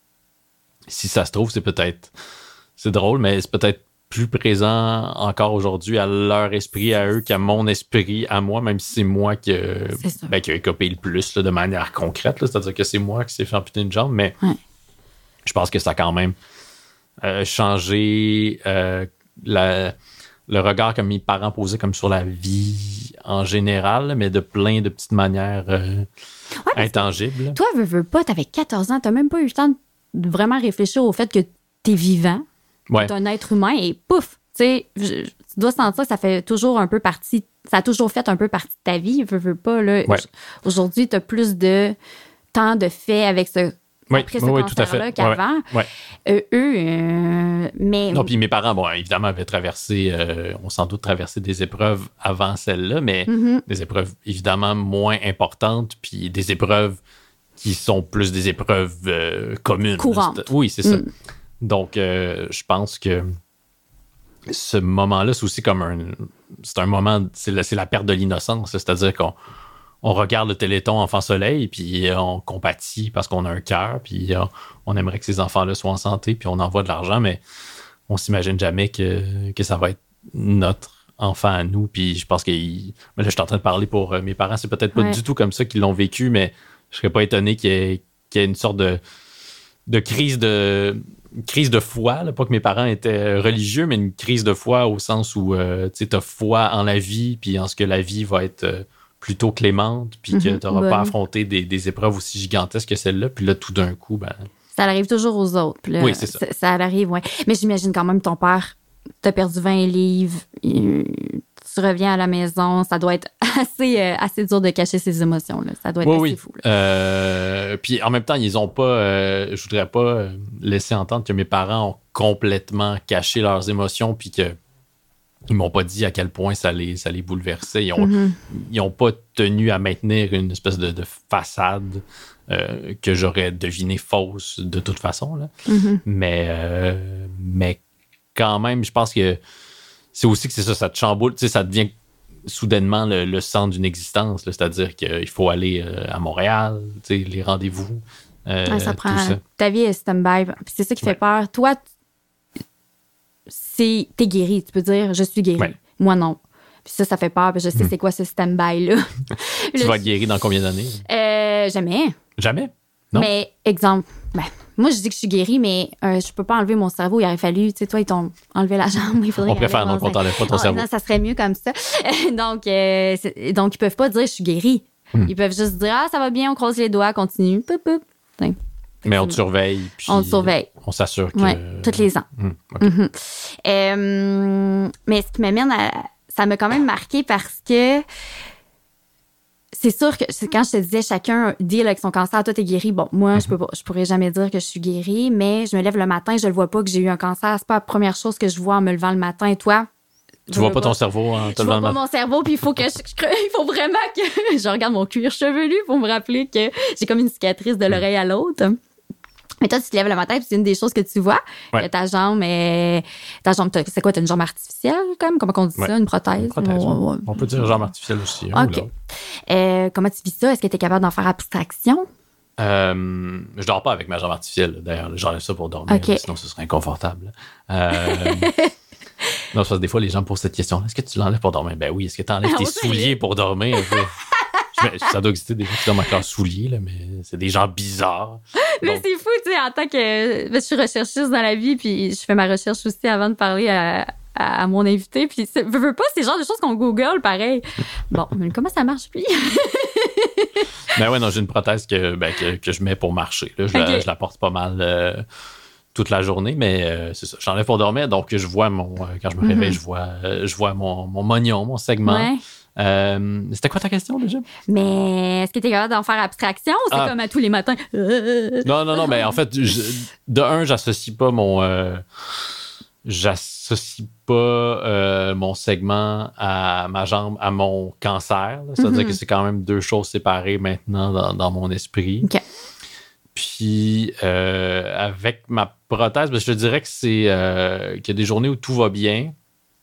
si ça se trouve, c'est peut-être... C'est drôle, mais c'est peut-être plus présent encore aujourd'hui à leur esprit, à eux, qu'à mon esprit, à moi, même si c'est moi qui, ben, qui a écopé le plus là, de manière concrète. Là, c'est-à-dire que c'est moi qui s'est fait amputer une jambe, mais ouais. je pense que ça a quand même euh, changé euh, la, le regard que mes parents posaient comme sur la vie en général, mais de plein de petites manières euh, ouais, intangibles. Toi, veux, veux pas, t'avais quatorze ans, t'as même pas eu le temps de vraiment réfléchir au fait que t'es vivant. Ouais. T'es un être humain et pouf, tu sais, tu dois sentir que ça fait toujours un peu partie, ça a toujours fait un peu partie de ta vie, veux, veux pas, là. Ouais. Aujourd'hui, t'as plus de temps de fait avec ce, oui, après ce oui, cancer-là qu'avant. Ouais. Euh, eux, euh, mais... Non, puis mes parents, bon, évidemment, avaient traversé, euh, ont sans doute traversé des épreuves avant celle-là, mais mm-hmm. des épreuves évidemment moins importantes, puis des épreuves qui sont plus des épreuves euh, communes. Courantes. C'est, oui, c'est ça. Mm. Donc, euh, je pense que ce moment-là, c'est aussi comme un... C'est un moment... C'est la, c'est la perte de l'innocence. C'est-à-dire qu'on on regarde le Téléthon Enfant Soleil, puis on compatit parce qu'on a un cœur, puis on aimerait que ces enfants-là soient en santé, puis on envoie de l'argent, mais on s'imagine jamais que, que ça va être notre enfant à nous. Puis je pense que... Il, là, je suis en train de parler pour mes parents. C'est peut-être pas ouais. du tout comme ça qu'ils l'ont vécu, mais je serais pas étonné qu'il y ait, qu'il y ait une sorte de, de crise de... Une crise de foi, là, pas que mes parents étaient religieux, mais une crise de foi au sens où euh, tu as foi en la vie, puis en ce que la vie va être euh, plutôt clémente, puis mm-hmm, que tu n'auras bon. pas affronté des, des épreuves aussi gigantesques que celle-là, puis là, tout d'un coup, ben... Ça arrive toujours aux autres. Là, oui, c'est ça. Ça, ça arrive, oui. Mais j'imagine quand même ton père, t'as perdu vingt livres, il, tu reviens à la maison, ça doit être assez, euh, assez dur de cacher ses émotions. Là. Ça doit être oui, assez oui. fou. Euh, puis en même temps, ils ont pas... Euh, je voudrais pas laisser entendre que mes parents ont complètement caché leurs émotions, puis que ils m'ont pas dit à quel point ça les, ça les bouleversait. Ils ont, mm-hmm. ils ont pas tenu à maintenir une espèce de, de façade euh, que j'aurais deviné fausse de toute façon. Là. Mm-hmm. Mais, euh, mais quand même, je pense que c'est aussi que c'est ça, ça te chamboule, tu sais, ça devient soudainement le, le centre d'une existence, là, c'est-à-dire qu'il faut aller euh, à Montréal, tu sais, les rendez-vous, euh, ouais, ça prend, tout ça. Ta vie est stand-by, puis c'est ça qui ouais. fait peur. Toi, c'est, t'es guéri, tu peux dire, je suis guéri. Ouais. Moi, non. Puis ça, ça fait peur, puis je sais mmh. c'est quoi ce stand-by-là. Tu le, vas être guéri dans combien d'années? Euh, jamais. Jamais? Non? Mais, exemple, ben, moi, je dis que je suis guérie, mais euh, je peux pas enlever mon cerveau. Il aurait fallu, tu sais, toi, ils t'ont enlevé la jambe. Il faudrait on préfère non qu'on t'enlève pas ton oh, cerveau. Non, ça serait mieux comme ça. donc, euh, donc, ils peuvent pas dire je suis guérie. Hmm. Ils peuvent juste dire ah, ça va bien, on croise les doigts, continue. Poup, poup. Mais on te surveille. Puis on te surveille. On s'assure que. Oui, tous les ans. Hmm, okay. mm-hmm. euh, mais ce qui m'amène à. Ça m'a quand même marqué parce que. C'est sûr que quand je te disais chacun deal avec son cancer, toi t'es guéri. Bon, moi, mm-hmm. je peux pas, je pourrais jamais dire que je suis guérie, mais je me lève le matin, je le vois pas que j'ai eu un cancer. C'est pas la première chose que je vois en me levant le matin. Et toi? Tu vois pas ton cerveau en te levant le matin? Je vois pas mon cerveau, puis il faut que je, je, il faut vraiment que je regarde mon cuir chevelu pour me rappeler que j'ai comme une cicatrice de l'oreille à l'autre. Mais toi, tu te lèves le matin, puis c'est une des choses que tu vois. Ouais. Ta jambe est... Ta jambe, c'est quoi? T'as une jambe artificielle, comme? Comment on dit ouais. ça? Une prothèse? Une prothèse, oh, ouais. On peut dire jambe artificielle aussi. OK. Euh, comment tu vis ça? Est-ce que tu es capable d'en faire abstraction? Euh, je dors pas avec ma jambe artificielle, d'ailleurs. J'enlève ça pour dormir, okay. sinon ce serait inconfortable. Euh... non, parce que des fois, les gens posent cette question. Est-ce que tu l'enlèves pour dormir? Ben oui. Est-ce que tu enlèves ah, tes souliers pour dormir? Ça doit exister des gens qui dorment avec leurs souliers, là, mais c'est des gens bizarres. Mais donc... c'est fou, tu sais, en tant que... Je suis recherchiste dans la vie, puis je fais ma recherche aussi avant de parler à, à, à mon invité, puis je veux pas, c'est le genre de choses qu'on Google, pareil. Bon, mais comment ça marche, puis? Ben ouais, non, j'ai une prothèse que, ben, que, que je mets pour marcher. Là. Je, okay. la, je la porte pas mal... Euh... toute la journée, mais euh, c'est ça. J'enlève pour dormir, donc je vois mon. Euh, quand je me réveille, mm-hmm. je vois, euh, je vois mon, mon mognon, mon segment. Ouais. Euh, c'était quoi ta question déjà? Mais est-ce que tu es capable d'en faire abstraction ou c'est ah. comme à tous les matins? Non, non, non, mais en fait, je, de un, j'associe pas mon. Euh, j'associe pas euh, mon segment à ma jambe, à mon cancer. Là. C'est-à-dire mm-hmm. que c'est quand même deux choses séparées maintenant dans, dans mon esprit. OK. Puis, euh, avec ma prothèse, ben, je te dirais que c'est euh, qu'il y a des journées où tout va bien.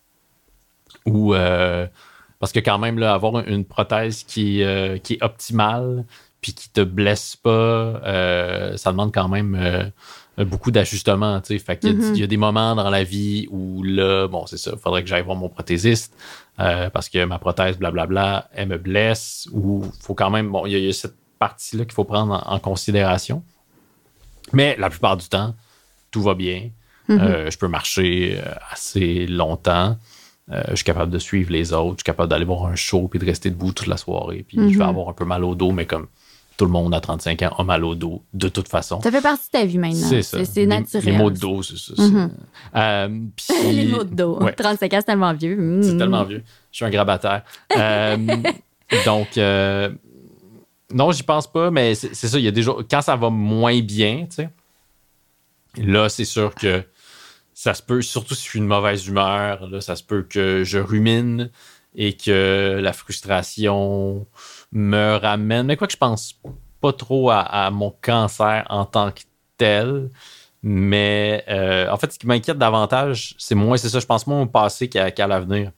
Ou. Euh, Parce que quand même, là, avoir une prothèse qui, euh, qui est optimale puis qui te blesse pas, euh, ça demande quand même euh, beaucoup d'ajustements. Fait qu'il y a, mm-hmm. il y a des moments dans la vie où là, bon, c'est ça, il faudrait que j'aille voir mon prothésiste euh, parce que ma prothèse, blablabla, elle me blesse. Ou faut quand même, bon, il y, y a cette partie-là qu'il faut prendre en, en considération. Mais la plupart du temps, tout va bien. Mm-hmm. Euh, je peux marcher assez longtemps. Euh, je suis capable de suivre les autres. Je suis capable d'aller voir un show puis de rester debout toute la soirée. Puis mm-hmm. je vais avoir un peu mal au dos, mais comme tout le monde à trente-cinq ans a mal au dos, de toute façon. Ça fait partie de ta vie maintenant. C'est ça. C'est, c'est naturel. Les, les maux de dos, c'est ça. Mm-hmm. C'est... Euh, puis... les maux de dos. Ouais. trente-cinq ans, c'est tellement vieux. Mm-hmm. C'est tellement vieux. Je suis un grabataire. euh, donc, euh, non, j'y pense pas, mais c'est, c'est ça. Il y a des jours, quand ça va moins bien, tu sais, là, c'est sûr que ça se peut, surtout si je suis une mauvaise humeur, là, ça se peut que je rumine et que la frustration me ramène. Mais quoi que je pense pas trop à, à mon cancer en tant que tel. Mais euh, en fait, ce qui m'inquiète davantage, c'est moins, c'est ça, je pense moins au passé qu'à, qu'à l'avenir.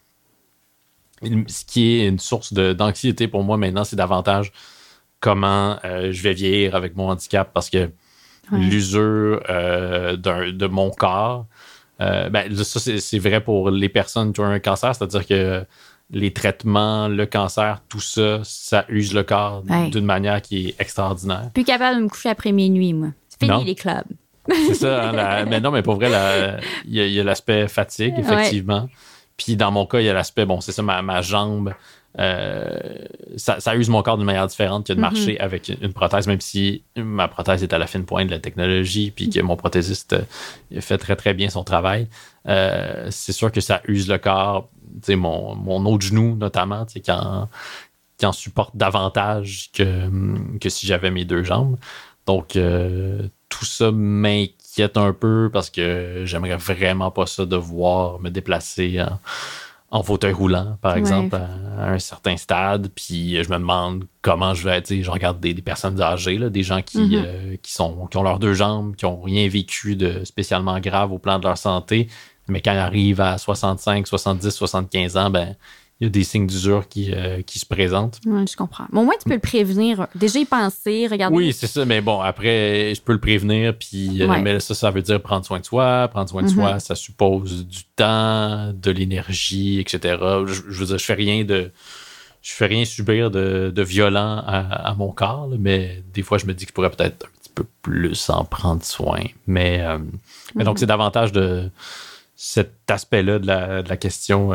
Ce qui est une source de, d'anxiété pour moi maintenant, c'est davantage comment euh, je vais vieillir avec mon handicap parce que ouais. l'usure euh, d'un, de mon corps, Euh, ben, ça, c'est, c'est vrai pour les personnes qui ont un cancer, c'est-à-dire que les traitements, le cancer, tout ça, ça use le corps ouais. d'une manière qui est extraordinaire. Plus capable de me coucher après minuit, moi. C'est fini non. les clubs. C'est ça. Hein, la, mais non, mais pour vrai, il y, y a l'aspect fatigue, effectivement. Ouais. Puis dans mon cas, il y a l'aspect, bon, c'est ça, ma, ma jambe, euh, ça, ça use mon corps d'une manière différente que de marcher mm-hmm. avec une prothèse, même si ma prothèse est à la fine pointe de la technologie puis que mon prothésiste fait très, très bien son travail. Euh, c'est sûr que ça use le corps. Tu sais, mon, mon autre genou, notamment, tu sais, qui en, qui en supporte davantage que, que si j'avais mes deux jambes. Donc, euh, tout ça m'inquiète un peu parce que j'aimerais vraiment pas ça devoir me déplacer en en fauteuil roulant, par exemple, ouais. à, à un certain stade. Puis je me demande comment je vais être. Je regarde des, des personnes âgées, là, des gens qui, mm-hmm. euh, qui, sont, qui ont leurs deux jambes, qui n'ont rien vécu de spécialement grave au plan de leur santé. Mais quand ils arrivent à soixante-cinq, soixante-dix, soixante-quinze ans, ben il y a des signes d'usure qui, euh, qui se présentent. Oui, je comprends. Mais au moins, tu peux le prévenir. Déjà y penser, regarder. Oui, c'est ça. Mais bon, après, je peux le prévenir. Puis, euh, ouais. mais ça, ça veut dire prendre soin de soi. Prendre soin de mm-hmm. soi, ça suppose du temps, de l'énergie, et cetera. Je, je veux dire, je fais rien de... Je fais rien subir de, de violent à, à mon corps. Là, mais des fois, je me dis que je pourrais peut-être un petit peu plus en prendre soin. Mais, euh, mm-hmm. mais donc, c'est davantage de cet aspect-là de la, de la question... Euh,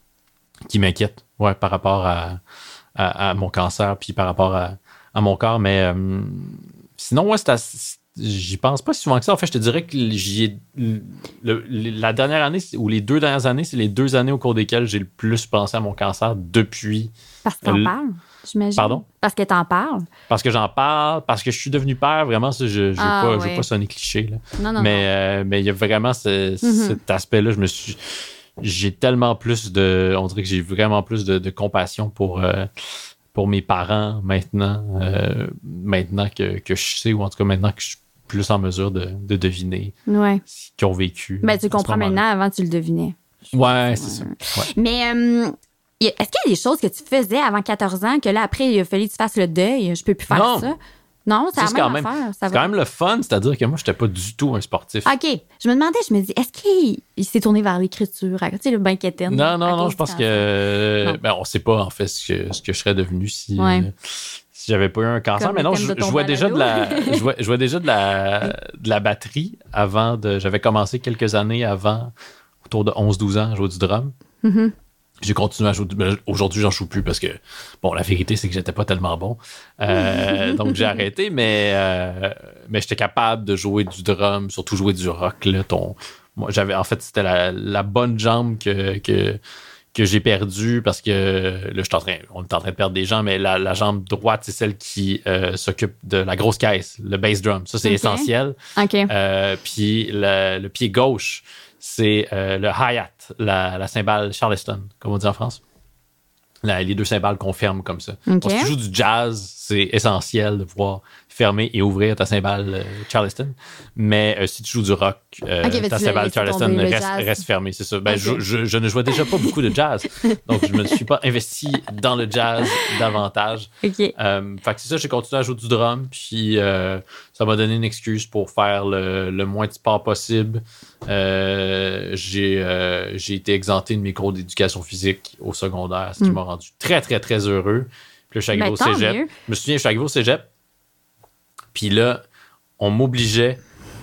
qui m'inquiète, ouais, par rapport à, à, à mon cancer, puis par rapport à, à mon corps. Mais euh, sinon, ouais, c'est assez, j'y pense pas si souvent que ça. En fait, je te dirais que j'y ai, le, le, la dernière année, ou les deux dernières années, c'est les deux années au cours desquelles j'ai le plus pensé à mon cancer depuis... Parce que t'en euh, parles, j'imagine. Pardon? Parce que t'en parles. Parce que j'en parle, parce que je suis devenu père, vraiment, ça, je ne ah, veux, ouais. veux pas sonner cliché. Là. Non, non, mais, non. Euh, mais il y a vraiment ce, mm-hmm. cet aspect-là, je me suis... J'ai tellement plus de... On dirait que j'ai vraiment plus de, de compassion pour, euh, pour mes parents maintenant, euh, maintenant que, que je sais, ou en tout cas maintenant que je suis plus en mesure de, de deviner ouais. ce qu'ils ont vécu. Ben, tu comprends maintenant, avant tu le devinais. Ouais, c'est ouais. ça. Ouais. Mais euh, est-ce qu'il y a des choses que tu faisais avant quatorze ans que là, après, il a fallu que tu fasses le deuil? Je peux plus faire non. ça. Non, c'est, c'est la quand même même, affaire. Ça c'est va. quand même le fun, c'est-à-dire que moi, je n'étais pas du tout un sportif. OK. Je me demandais, je me dis, est-ce qu'il il s'est tourné vers l'écriture? Tu sais, le banquetin. Non, non, non, je pense que... Ben, on ne sait pas, en fait, ce que, ce que je serais devenu si... Ouais. Euh, si j'avais pas eu un cancer. Comme mais non, je, je vois déjà de la, je vois, je vois déjà de la, de la batterie avant de, j'avais commencé quelques années avant, autour de onze douze ans, à jouer du drum. Mm-hmm. J'ai continué à jouer. Aujourd'hui, j'en joue plus parce que, bon, la vérité, c'est que j'étais pas tellement bon. Euh, donc, j'ai arrêté, mais, euh, mais j'étais capable de jouer du drum, surtout jouer du rock. Là, ton, moi, j'avais, en fait, c'était la, la bonne jambe que, que, que j'ai perdue parce que là, je suis en train, on est en train de perdre des gens, mais la, la jambe droite, c'est celle qui euh, s'occupe de la grosse caisse, le bass drum. Ça, c'est okay. essentiel. Okay. Euh, puis le, le pied gauche, c'est euh, le hi-hat, la, la cymbale Charleston, comme on dit en France. La, les deux cymbales qu'on ferme comme ça. Okay. Donc, si tu joues du jazz, c'est essentiel de pouvoir fermer et ouvrir ta cymbale euh, Charleston. Mais euh, si tu joues du rock, euh, okay, ta cymbale Charleston reste, reste fermée, c'est ça. Ben, okay. je, je, je ne jouais déjà pas beaucoup de jazz, donc je ne me suis pas investi dans le jazz davantage. Okay. Euh, fait que c'est ça, j'ai continué à jouer du drum, puis euh, ça m'a donné une excuse pour faire le, le moins de sport possible. Euh, j'ai, euh, j'ai été exempté de mes cours d'éducation physique au secondaire, ce qui mm. m'a rendu très, très, très heureux. Puis là, je suis arrivé ben, au cégep. Mieux. Je me souviens, je suis arrivé au cégep. Puis là, on m'obligeait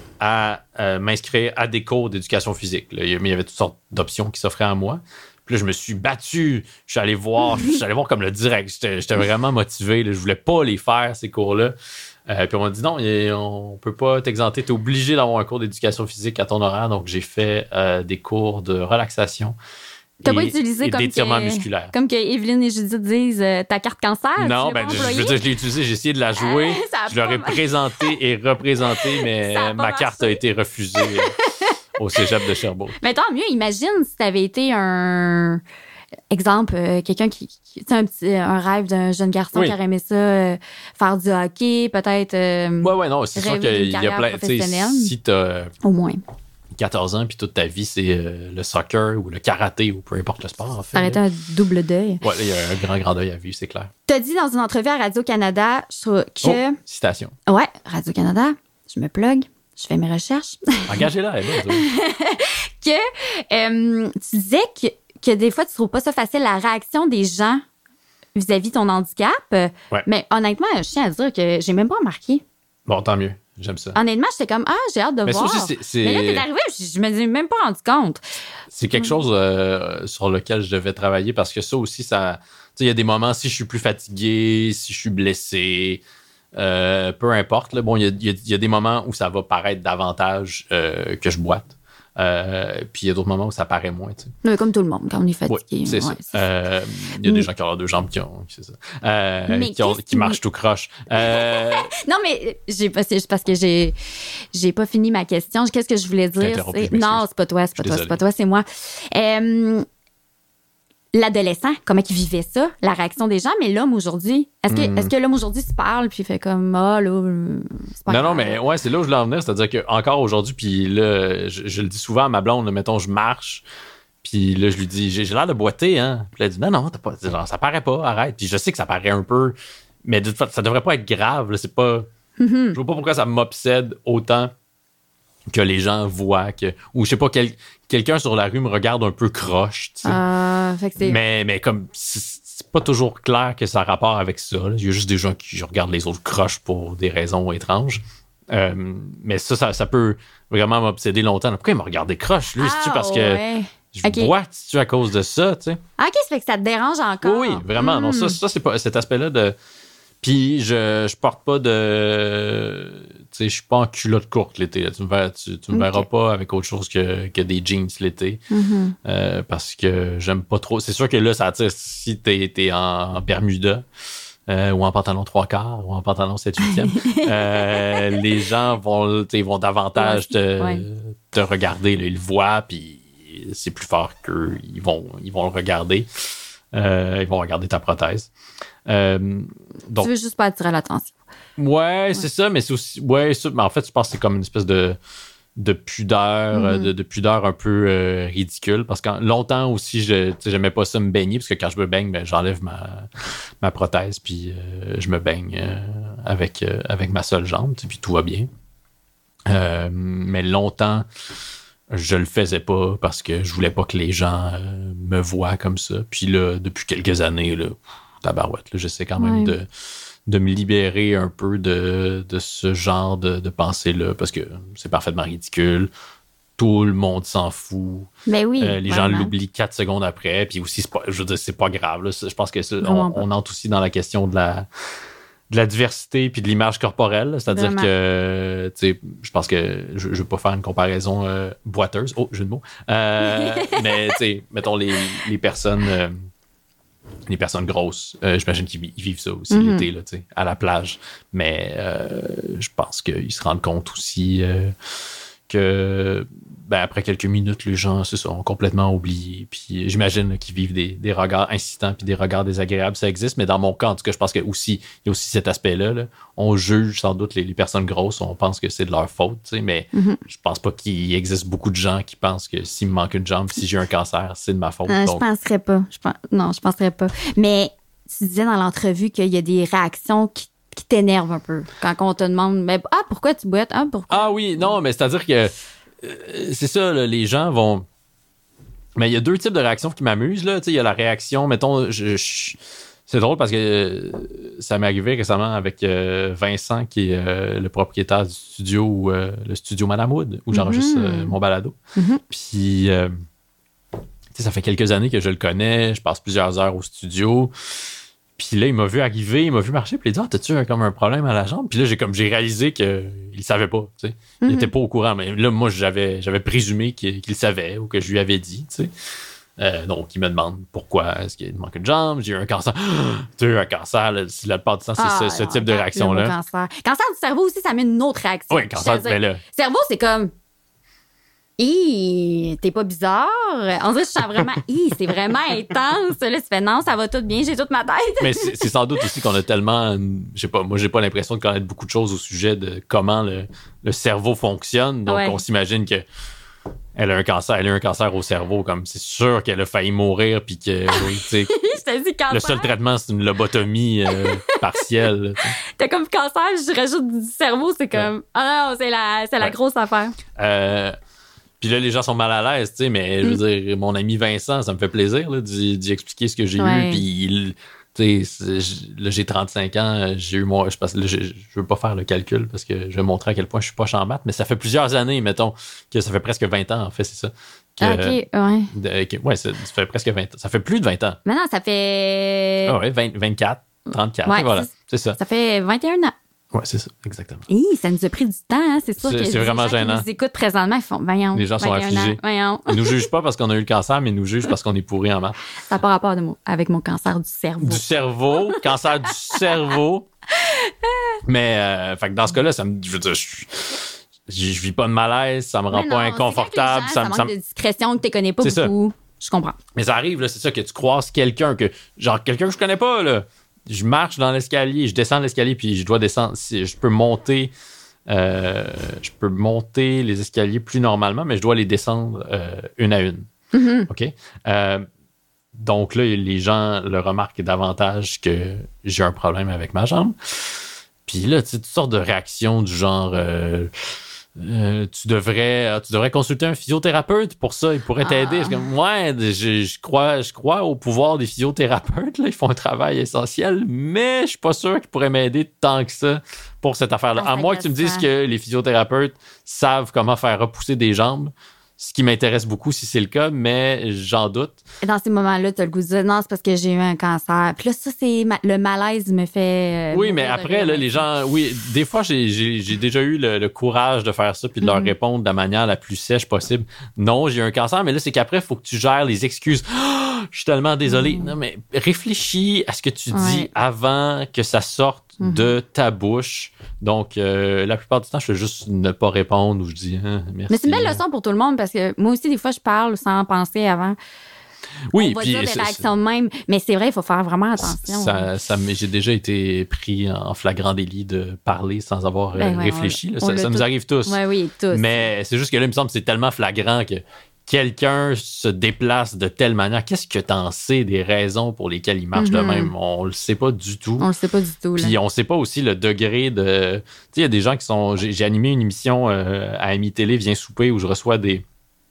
à euh, m'inscrire à des cours d'éducation physique. Là. Il y avait toutes sortes d'options qui s'offraient à moi. Puis là, je me suis battu. Je suis allé voir, je suis allé voir comme le direct. J'étais, j'étais vraiment motivé. Là. Je voulais pas les faire, ces cours-là. Euh, puis on m'a dit non, on peut pas t'exenter. Tu es obligé d'avoir un cours d'éducation physique à ton horaire. Donc, j'ai fait euh, des cours de relaxation. T'as et, pas utilisé comme d'étirement que, musculaire. Comme que Evelyne et Judith disent euh, ta carte cancer. Non, ben, je, je veux dire, je l'ai utilisé, j'ai essayé de la jouer. Je l'aurais présenté et représenté, mais ma carte a été refusée au cégep de Sherbrooke. Mais tant mieux, imagine si t'avais été un. Exemple, euh, quelqu'un qui. Tu sais, un, petit, un rêve d'un jeune garçon oui. qui aurait aimé ça, euh, faire du hockey, peut-être. Euh, ouais, ouais, non, c'est sûr qu'il y a plein. Si t'as. Au moins. quatorze ans, puis toute ta vie, c'est euh, le soccer ou le karaté ou peu importe le sport, en fait. T'arrêtais un double deuil. Ouais, il y a un grand, grand deuil à vivre, c'est clair. T'as dit dans une entrevue à Radio-Canada que... Oh, citation. Ouais, Radio-Canada, je me plug, je fais mes recherches. Engagez-la, elle est bonne. Que euh, tu disais que, que des fois, tu trouves pas ça facile, la réaction des gens vis-à-vis de ton handicap. Ouais. Mais honnêtement, je tiens à dire que j'ai même pas remarqué. Bon, tant mieux. J'aime ça. Honnêtement, j'étais comme, ah, j'ai hâte de mais voir. Ça aussi, c'est, c'est... Mais là, t'es arrivé, je, je me suis même pas rendu compte. C'est quelque chose euh, sur lequel je devais travailler parce que ça aussi, ça. Tu sais, il y a des moments, si je suis plus fatigué, si je suis blessé, euh, peu importe. Là, bon, il y a, y a des moments où ça va paraître davantage euh, que je boite. Euh, puis il y a d'autres moments où ça paraît moins. Tu sais. Oui, comme tout le monde, quand on est fatigué. Oui, c'est ouais, ça. Il euh, y a des gens qui ont leurs deux jambes qui, ont, c'est ça. Euh, qui, ont, qui marchent tout croche. Euh, non, mais j'ai pas, c'est juste parce que j'ai, j'ai pas fini ma question. Qu'est-ce que je voulais dire? C'est, non, c'est pas toi, c'est pas toi, c'est pas toi, c'est moi. Euh, L'adolescent, comment il vivait ça, la réaction des gens, mais l'homme aujourd'hui, est-ce que, mm. est-ce que l'homme aujourd'hui se parle puis il fait comme ah oh, là, c'est pas non grave. Non, mais ouais, c'est là où je voulais en venir, c'est-à-dire que encore aujourd'hui, puis là, je, je le dis souvent à ma blonde, là, mettons, je marche, puis là je lui dis j'ai, j'ai l'air de boiter, hein, puis elle dit non non, t'as pas, genre, ça paraît pas, arrête, puis je sais que ça paraît un peu, mais de toute façon, ça devrait pas être grave, là, c'est pas, mm-hmm. je vois pas pourquoi ça m'obsède autant que les gens voient que ou je sais pas quel, quelqu'un sur la rue me regarde un peu croche, tu sais. Euh, fait que c'est... mais mais comme c'est, c'est pas toujours clair que ça a rapport avec ça là. Il y a juste des gens qui regardent les autres croches pour des raisons étranges, euh, mais ça, ça ça peut vraiment m'obséder longtemps. Pourquoi il m'a regardé croche lui? Ah, c'est-tu parce ouais. que je okay. bois, c'est-tu à cause de ça, tu sais? Ok, ça fait que ça te dérange encore. Oui, vraiment. Mm. Non, ça, ça c'est pas cet aspect-là de. Puis je, je porte pas de. Tu sais, je suis pas en culotte courte l'été. Là. Tu me verras, tu, tu me okay. verras pas avec autre chose que, que des jeans l'été. Mm-hmm. Euh, parce que j'aime pas trop. C'est sûr que là, ça attire si t'es, t'es en Bermuda euh, ou en pantalon trois quarts ou en pantalon sept huitième. euh, les gens vont, vont davantage te, ouais. te regarder. Là. Ils le voient, puis c'est plus fort qu'eux. Ils vont, ils vont le regarder. Euh, ils vont regarder ta prothèse. Euh, donc, tu veux juste pas attirer l'attention. Ouais, ouais. c'est ça, mais c'est aussi. Ouais, ça, mais en fait, je pense que c'est comme une espèce de, de pudeur, mm-hmm. de, de pudeur un peu euh, ridicule. Parce que longtemps aussi, je j'aimais pas ça me baigner, parce que quand je me baigne, ben, j'enlève ma, ma prothèse, puis euh, je me baigne euh, avec, euh, avec ma seule jambe, puis tout va bien. Euh, mais longtemps, je le faisais pas parce que je voulais pas que les gens euh, me voient comme ça. Puis là, depuis quelques années, là, tabarouette, là, j'essaie quand même ouais. de, de me libérer un peu de, de ce genre de, de pensée-là parce que c'est parfaitement ridicule. Tout le monde s'en fout. Mais oui, euh, les vraiment. gens l'oublient quatre secondes après. Puis aussi, c'est pas, je veux dire, c'est pas grave. Là. Je pense que ça, on, on entre aussi dans la question de la, de la diversité puis de l'image corporelle. C'est-à-dire Vraiment. que, tu sais, je pense que je ne veux pas faire une comparaison euh, boiteuse. Oh, jeu de mots. Euh, mais, tu sais, mettons les, les personnes... Euh, les personnes grosses, euh, j'imagine qu'ils ils vivent ça aussi Mm-hmm. l'été, là, tu sais, à la plage. Mais euh, je pense qu'ils se rendent compte aussi euh, que ben, après quelques minutes, les gens se sont complètement oubliés. Puis j'imagine là, qu'ils vivent des, des regards incitants puis des regards désagréables, ça existe. Mais dans mon cas, en tout cas, je pense qu'il y a aussi, il y a aussi cet aspect-là. Là. On juge sans doute les, les personnes grosses, on pense que c'est de leur faute, tu sais, mais Mm-hmm. je pense pas qu'il existe beaucoup de gens qui pensent que s'il me manque une jambe, si j'ai un cancer, c'est de ma faute. Euh, Donc, Je penserais pas. Je pense... Non, je penserais pas. Mais tu disais dans l'entrevue qu'il y a des réactions qui, qui t'énervent un peu. Quand on te demande, mais, ah, pourquoi tu boites? Ah, pourquoi? Ah oui, non, mais c'est-à-dire que euh, c'est ça, là, les gens vont... Mais il y a deux types de réactions qui m'amusent. Là. Tu sais, il y a la réaction, mettons, je, je- c'est drôle parce que euh, ça m'est arrivé récemment avec euh, Vincent, qui est euh, le propriétaire du studio, où, euh, le studio Madame Wood, où j'enregistre Mhm. euh, mon balado. Mhm. Puis, euh, tu sais, ça fait quelques années que je le connais, je passe plusieurs heures au studio. Puis là, il m'a vu arriver, il m'a vu marcher, puis il a dit « Ah, t'as-tu un, comme un problème à la jambe? » Puis là, j'ai comme j'ai réalisé qu'il savait pas, tu sais. Il Mhm. était pas au courant, mais là, moi, j'avais, j'avais présumé qu'il, qu'il savait ou que je lui avais dit, tu sais. Euh, donc, il me demande pourquoi est-ce qu'il manque une jambe, j'ai eu un cancer. Tu as eu un cancer, là, si la plupart du temps, c'est Ah, ce, ce non, type de le réaction-là. mot Cancer. Cancer du cerveau aussi, ça met une autre réaction. Oui, cancer, Je veux mais dire, là, cerveau, c'est comme. Hi, t'es pas bizarre. On dirait que je sens vraiment. Hi, c'est vraiment intense. Là, tu fais non, ça va tout bien, j'ai toute ma tête. mais c'est, c'est sans doute aussi qu'on a tellement, je sais pas, moi, j'ai pas l'impression de connaître beaucoup de choses au sujet de comment le, le cerveau fonctionne. Donc, Ouais. on s'imagine que elle a un cancer, elle a eu un cancer au cerveau, comme c'est sûr qu'elle a failli mourir, puis que, oui, tu sais, Je te dis cancer. le seul traitement, c'est une lobotomie euh, partielle. là, tu sais. T'as comme cancer, je rajoute du cerveau, c'est comme. Ah non, c'est la, c'est la Ouais. grosse affaire. Euh, Puis là, les gens sont mal à l'aise, tu sais, mais je veux dire, mon ami Vincent, ça me fait plaisir là, d'y, d'y expliquer ce que j'ai Ouais. eu. Puis, il- tu sais, c'est- j- là, j'ai trente-cinq ans, j'ai eu moi, je, pense, là, je, je veux pas faire le calcul parce que je vais montrer à quel point je suis poche en maths, mais ça fait plusieurs années, mettons, que ça fait presque vingt ans, en fait, c'est ça. Que, OK, ouais. de- que- ouais, ça, ça fait presque vingt ans. Ça fait plus de vingt ans. Maintenant, ça fait. Ah ouais, vingt, vingt-quatre, trente-quatre, Ouais, voilà, c'est- c'est ça. Ça fait vingt et un ans. Ouais, c'est ça, exactement. Hi, ça nous a pris du temps, hein, c'est sûr C'est- que c'est les vraiment gens qui gênant. nous écoutent présentement, ils font, voyons. Les gens sont vingt et un affligés. ans, voyons. Ils nous jugent pas parce qu'on a eu le cancer, mais ils nous jugent parce qu'on est pourri en maths. Ça n'a pas rapport de mon- avec mon cancer du cerveau. Du cerveau, cancer du cerveau. Mais, euh, fait que dans ce cas-là, ça me, je veux dire, je, je, je vis pas de malaise, ça me rend Mais pas non, inconfortable. c'est Ça, quand me- les gens, ça ça me- manque de discrétion, que tu connais pas C'est ça. beaucoup. Je comprends. mais ça arrive, là, c'est ça, que tu croises quelqu'un que, genre, quelqu'un que je connais pas, là. Je marche dans l'escalier, je descends l'escalier, puis je dois descendre. Si je peux monter, euh, je peux monter les escaliers plus normalement, mais je dois les descendre euh, une à une. Mhm. OK? Euh, donc là, les gens le remarquent davantage que j'ai un problème avec ma jambe. Puis là, tu sais, toutes sortes de réactions du genre euh, euh, tu devrais euh, tu devrais consulter un physiothérapeute pour ça, il pourrait t'aider. Ah. Je suis comme, ouais, je, je crois, je crois au pouvoir des physiothérapeutes. Là, ils font un travail essentiel, mais je suis pas sûr qu'ils pourraient m'aider tant que ça pour cette affaire-là. Ah, À moins que tu me dises agaçant. que les physiothérapeutes savent comment faire repousser des jambes. Ce qui m'intéresse beaucoup si c'est le cas, mais j'en doute. Et dans ces moments-là, tu as le goût de dire non, c'est parce que j'ai eu un cancer. Puis là, ça, c'est ma- le malaise me fait. euh, Oui, mais mourir de après, rire. là, les gens, oui, des fois, j'ai, j'ai, j'ai déjà eu le, le courage de faire ça puis de leur Mhm. répondre de la manière la plus sèche possible. Non, j'ai eu un cancer, mais là, c'est qu'après, il faut que tu gères les excuses. Ah, je suis tellement désolé. Mhm. Non, mais réfléchis à ce que tu dis Ouais. avant que ça sorte Mhm. de ta bouche. Donc, euh, la plupart du temps, je fais juste ne pas répondre ou je dis ah, merci. Mais c'est une belle leçon pour tout le monde parce que moi aussi, des fois, je parle sans penser avant. Oui, On va puis dire des c'est- réactions de même. Mais c'est vrai, il faut faire vraiment attention. Ça, ça m'est- j'ai déjà été pris en flagrant délit de parler sans avoir euh, Ben ouais, réfléchi. là. on Ça, l'a ça nous tous. arrive tous. Oui, oui, tous. Mais c'est juste que là, il me semble que c'est tellement flagrant que quelqu'un se déplace de telle manière. Qu'est-ce que t'en sais des raisons pour lesquelles il marche de Mhm. même? On le sait pas du tout. On le sait pas du tout. Là. Puis on sait pas aussi le degré de... Tu sais, il y a des gens qui sont... J'ai, j'ai animé une émission euh, à Ami Télé, Viens souper, où je reçois des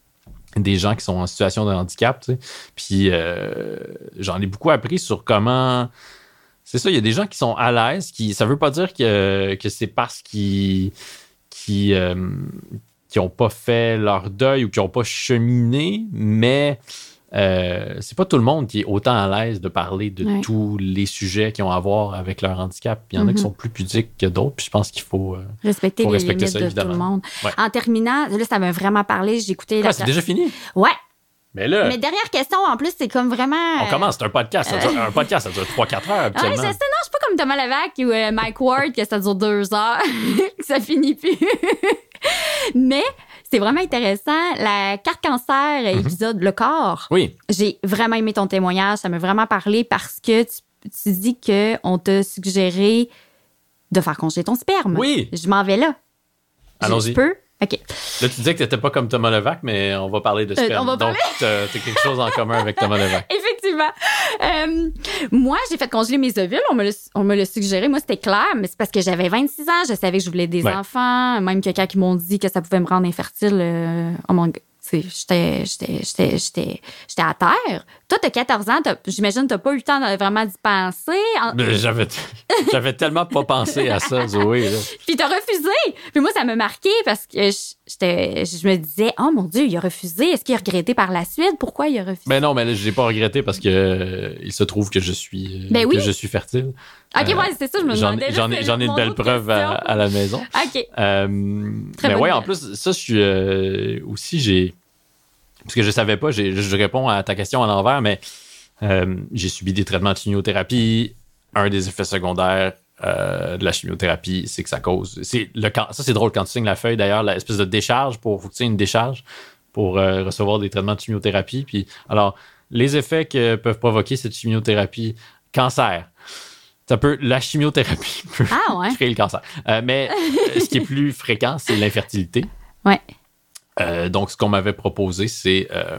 des gens qui sont en situation de handicap, tu sais. Puis euh, j'en ai beaucoup appris sur comment... C'est ça, il y a des gens qui sont à l'aise, qui ça veut pas dire que, que c'est parce qu'ils qui, euh, qui ont pas fait leur deuil ou qui ont pas cheminé, mais euh, c'est pas tout le monde qui est autant à l'aise de parler de ouais. tous les sujets qui ont à voir avec leur handicap. Il y en mm-hmm. a qui sont plus pudiques que d'autres, puis je pense qu'il faut euh, respecter faut les respecter limites ça, de évidemment. tout le monde. Ouais. En terminant, là, ça m'a vraiment parlé. J'ai écouté... Ah, la... c'est déjà fini? Ouais. Mais là... Mais dernière question, en plus, c'est comme vraiment... On commence, c'est un podcast. Ça dure, un podcast, ça dure trois quatre heures, habituellement. Ouais, je sais, non, je suis pas comme Thomas Levac ou euh, Mike Ward, que ça dure deux heures, que ça finit plus. Mais c'est vraiment intéressant. La carte cancer, mm-hmm. épisode Le corps. Oui. J'ai vraiment aimé ton témoignage. Ça m'a vraiment parlé parce que tu, tu dis qu'on t'a suggéré de faire congeler ton sperme. Oui. Je m'en vais là. Allons-y. Je peux? OK. Là, tu disais que tu n'étais pas comme Thomas Levac, mais on va parler de sperme. Euh, on va parler... Donc, tu as quelque chose en commun avec Thomas Levac. Effectivement. Euh, moi, j'ai fait congeler mes ovules. On me l'a, on me l'a suggéré. Moi, c'était clair, mais c'est parce que j'avais vingt-six ans. Je savais que je voulais des ouais. enfants. Même que quand ils m'ont dit que ça pouvait me rendre infertile, euh, oh mon Dieu. J'étais, j'étais, j'étais, j'étais, j'étais à terre. Toi, t'as quatorze ans, t'as, j'imagine que t'as pas eu le temps de vraiment d'y penser. Mais j'avais, j'avais tellement pas pensé à ça, Zoé. Là. Puis t'as refusé. Puis moi, ça m'a marqué parce que j'étais, je me disais, oh mon Dieu, il a refusé. Est-ce qu'il a regretté par la suite? Pourquoi il a refusé? Ben non, mais là, je l'ai pas regretté parce que euh, il se trouve que je suis, euh, ben oui. que je suis fertile. OK, euh, ouais, c'est ça, je me demandais. J'en, là, j'en ai, j'en ai une belle preuve à, à la maison. OK. Euh, mais ouais, en plus, ça, je suis euh, aussi, j'ai. Parce que je savais pas, j'ai, je réponds à ta question à l'envers, mais euh, j'ai subi des traitements de chimiothérapie. Un des effets secondaires euh, de la chimiothérapie, c'est que ça cause... C'est le, ça, c'est drôle quand tu signes la feuille, d'ailleurs, l'espèce de décharge, pour faut que tu signes une décharge pour euh, recevoir des traitements de chimiothérapie. Puis, alors, les effets que peuvent provoquer cette chimiothérapie, cancer. Ça peut, la chimiothérapie peut ah, ouais. créer le cancer. Euh, mais ce qui est plus fréquent, c'est l'infertilité. Ouais. Euh, donc, ce qu'on m'avait proposé, c'est euh,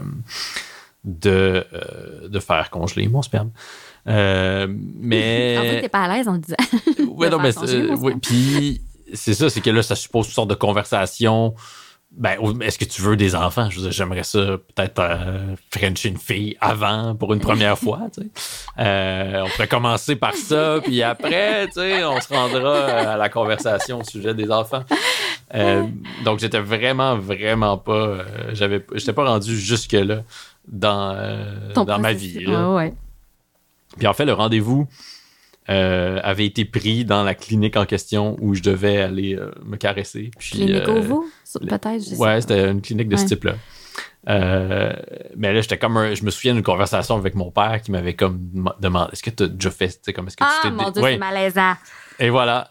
de, euh, de faire congeler mon sperme. Euh, mais... En fait, t'es pas à l'aise en le disant. Oui, non, mais c'est, oui, puis c'est ça, c'est que là, ça suppose toutes sortes de conversations. Ben, est-ce que tu veux des enfants? Je veux dire, j'aimerais ça peut-être euh, frencher une fille avant pour une première fois, tu sais. Euh, on pourrait commencer par ça, puis après, tu sais, on se rendra à la conversation au sujet des enfants. Euh, donc, j'étais vraiment, vraiment pas... Euh, j'avais, j'étais pas rendu jusque-là dans, euh, dans ma vie. Là. Ouais, ouais. Puis en fait, le rendez-vous euh, avait été pris dans la clinique en question où je devais aller euh, me caresser. Puis, clinique euh, au vous, peut-être? Je sais ouais, pas. C'était une clinique de ouais. ce type-là. Euh, mais là, j'étais comme un, je me souviens d'une conversation avec mon père qui m'avait comme demandé, est-ce que tu as déjà fait, tu sais, comme est-ce que ah, tu t'es... mon Dieu, ouais. c'est malaisant. Et voilà.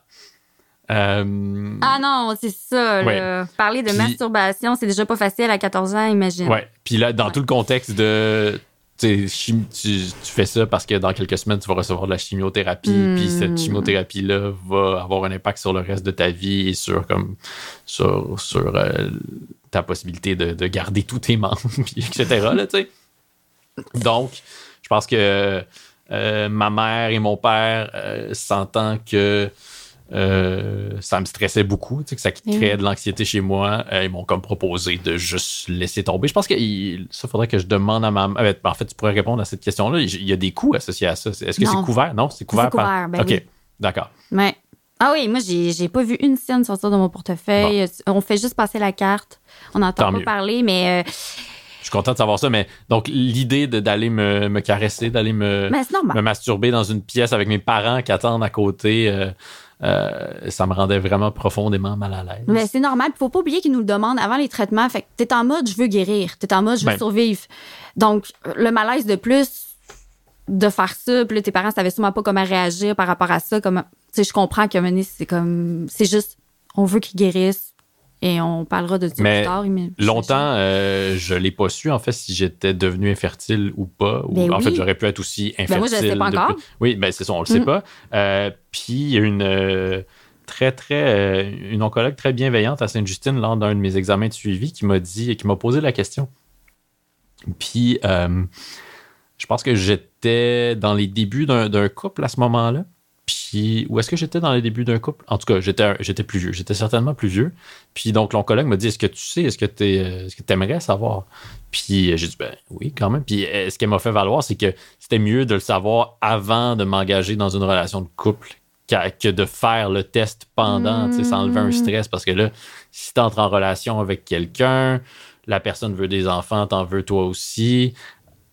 Euh... Ah non, c'est ça. Ouais. Là. Parler de Puis... masturbation, c'est déjà pas facile à quatorze ans, imagine. Ouais. Puis là, dans ouais. tout le contexte de... Tu, tu, tu fais ça parce que dans quelques semaines, tu vas recevoir de la chimiothérapie, mmh. puis cette chimiothérapie-là va avoir un impact sur le reste de ta vie et sur, comme, sur, sur euh, ta possibilité de, de garder tous tes membres, et cetera. Là, donc, je pense que euh, ma mère et mon père, euh, sentant que Euh, ça me stressait beaucoup, tu sais, que ça créait mmh. de l'anxiété chez moi. Euh, ils m'ont comme proposé de juste laisser tomber. Je pense que il, ça faudrait que je demande à ma mère. En fait, tu pourrais répondre à cette question-là. Il y a des coûts associés à ça. Est-ce que non. c'est couvert? Non, c'est couvert, c'est couvert par... ben OK, oui. d'accord. Ouais. Ah oui, moi, j'ai, j'ai pas vu une scène sortir de mon portefeuille. Bon. On fait juste passer la carte. On n'entend pas mieux. parler, mais... Euh... Je suis content de savoir ça, mais donc l'idée de, d'aller me, me caresser, d'aller me, me masturber dans une pièce avec mes parents qui attendent à côté... Euh, Euh, ça me rendait vraiment profondément mal à l'aise. Mais c'est normal. Il ne faut pas oublier qu'ils nous le demandent avant les traitements. Fait que t'es en mode je veux guérir. T'es en mode je veux ben. survivre. Donc, le malaise de plus de faire ça, puis là, tes parents ne savaient sûrement pas comment réagir par rapport à ça. Comment, tu sais, je comprends qu'à un moment donné, c'est comme. C'est juste, on veut qu'ils guérissent. Et on parlera de ça mais plus tard. Mais longtemps, euh, je ne l'ai pas su, en fait, si j'étais devenu infertile ou pas. Ou, ben en oui. fait, j'aurais pu être aussi infertile. Ben moi, je ne sais pas encore. Depuis... Oui, ben c'est ça, on ne le mm. sait pas. Euh, puis, il y a une euh, très, très... Euh, une oncologue très bienveillante à Sainte-Justine, lors d'un de mes examens de suivi, qui m'a dit, qui m'a posé la question. Puis, euh, je pense que j'étais dans les débuts d'un, d'un couple à ce moment-là. Puis, où est-ce que j'étais dans les débuts d'un couple? En tout cas, j'étais, j'étais plus vieux. J'étais certainement plus vieux. Puis, donc, l'oncologue m'a dit, est-ce que tu sais, est-ce que tu est-ce que t'aimerais savoir? Puis, j'ai dit, ben oui, quand même. Puis, ce qu'elle m'a fait valoir, c'est que c'était mieux de le savoir avant de m'engager dans une relation de couple que de faire le test pendant, mmh. tu sais, sans enlever un stress. Parce que là, si tu entres en relation avec quelqu'un, la personne veut des enfants, t'en veux toi aussi.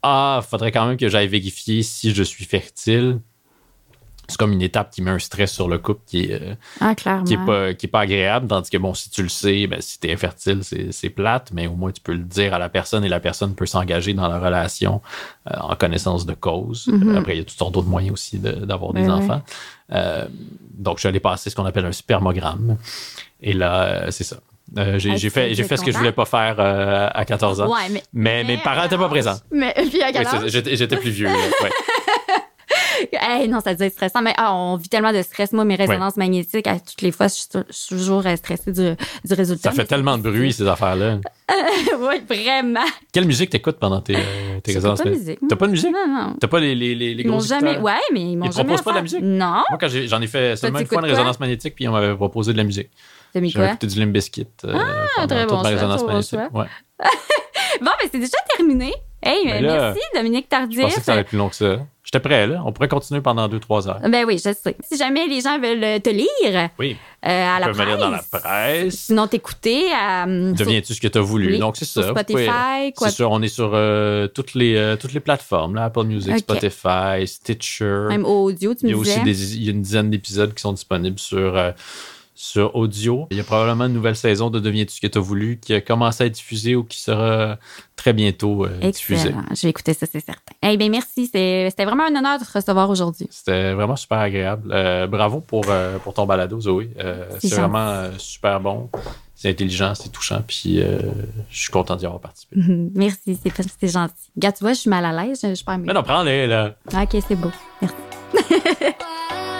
ah, faudrait quand même que j'aille vérifier si je suis fertile. C'est comme une étape qui met un stress sur le couple qui est, euh, ah, clairement. qui est pas, qui est pas agréable. Tandis que, bon, si tu le sais, ben, si t'es infertile, c'est, c'est plate, mais au moins tu peux le dire à la personne et la personne peut s'engager dans la relation euh, en connaissance de cause. Mm-hmm. Après, il y a toutes sortes d'autres moyens aussi de, d'avoir des oui, enfants. Oui. Euh, donc, je suis allé passer ce qu'on appelle un spermogramme. Et là, euh, c'est ça. Euh, j'ai, j'ai fait, j'ai fait ce que je voulais pas faire euh, à quatorze ans. Ouais, mais, mais, mais mes parents n'étaient pas présents. Mais puis à quatorze? Oui, j'étais, j'étais plus vieux. Là, ouais. Hey, non, ça devait être stressant. Mais ah, on vit tellement de stress. Moi, mes résonances ouais. magnétiques, à toutes les fois, je suis, je suis toujours stressée du, du résultat. Ça fait tellement de bruit, ces affaires-là. Oui, vraiment. Quelle musique t'écoutes pendant tes, tes résonances magnétiques? Pas de musique. T'as pas de musique? Non, non. T'as pas les, les, les, les ils gros m'ont jamais... Ouais, mais ils m'ont ils jamais... Ils proposent pas de la musique? Non. Moi, quand j'ai, j'en ai fait seulement une fois une quoi? résonance magnétique, puis on m'avait proposé de la musique. T'as mis quoi? J'avais écouté du Limp Bizkit. Euh, ah, très bon. Ma résonance magnétique. Ouais. Bon, mais c'est déjà terminé. Hey, ben là, merci, Dominique Tardif. Je pensais que ça allait être plus long que ça. J'étais prêt, là. On pourrait continuer pendant deux trois heures. Ben oui, je sais. Si jamais les gens veulent te lire, oui. euh, à la presse. Ils peuvent me lire dans la presse. Sinon, t'écouter à... Deviens-tu ce que tu as voulu? Oui. Donc, c'est sur ça. Spotify, pouvez... quoi. C'est sûr, on est sur euh, toutes, les, euh, toutes les plateformes, là. Apple Music, okay. Spotify, Stitcher. Même audio, tu me disais. Il y a aussi des, il y a une dizaine d'épisodes qui sont disponibles sur... Euh, sur audio. Il y a probablement une nouvelle saison de Deviens-tu ce que tu as voulu qui a commencé à être diffusée ou qui sera très bientôt euh, diffusée. Je vais écouter ça, c'est certain. Eh bien, merci. C'est, c'était vraiment un honneur de te recevoir aujourd'hui. C'était vraiment super agréable. Euh, bravo pour, euh, pour ton balado, Zoé. Euh, c'est c'est vraiment euh, super bon. C'est intelligent, c'est touchant, puis euh, je suis content d'y avoir participé. Merci, c'est, c'est gentil. Gars, tu vois, je suis mal à l'aise. Je, je perds mes... Mais non, prends-les, là. OK, c'est beau. Merci.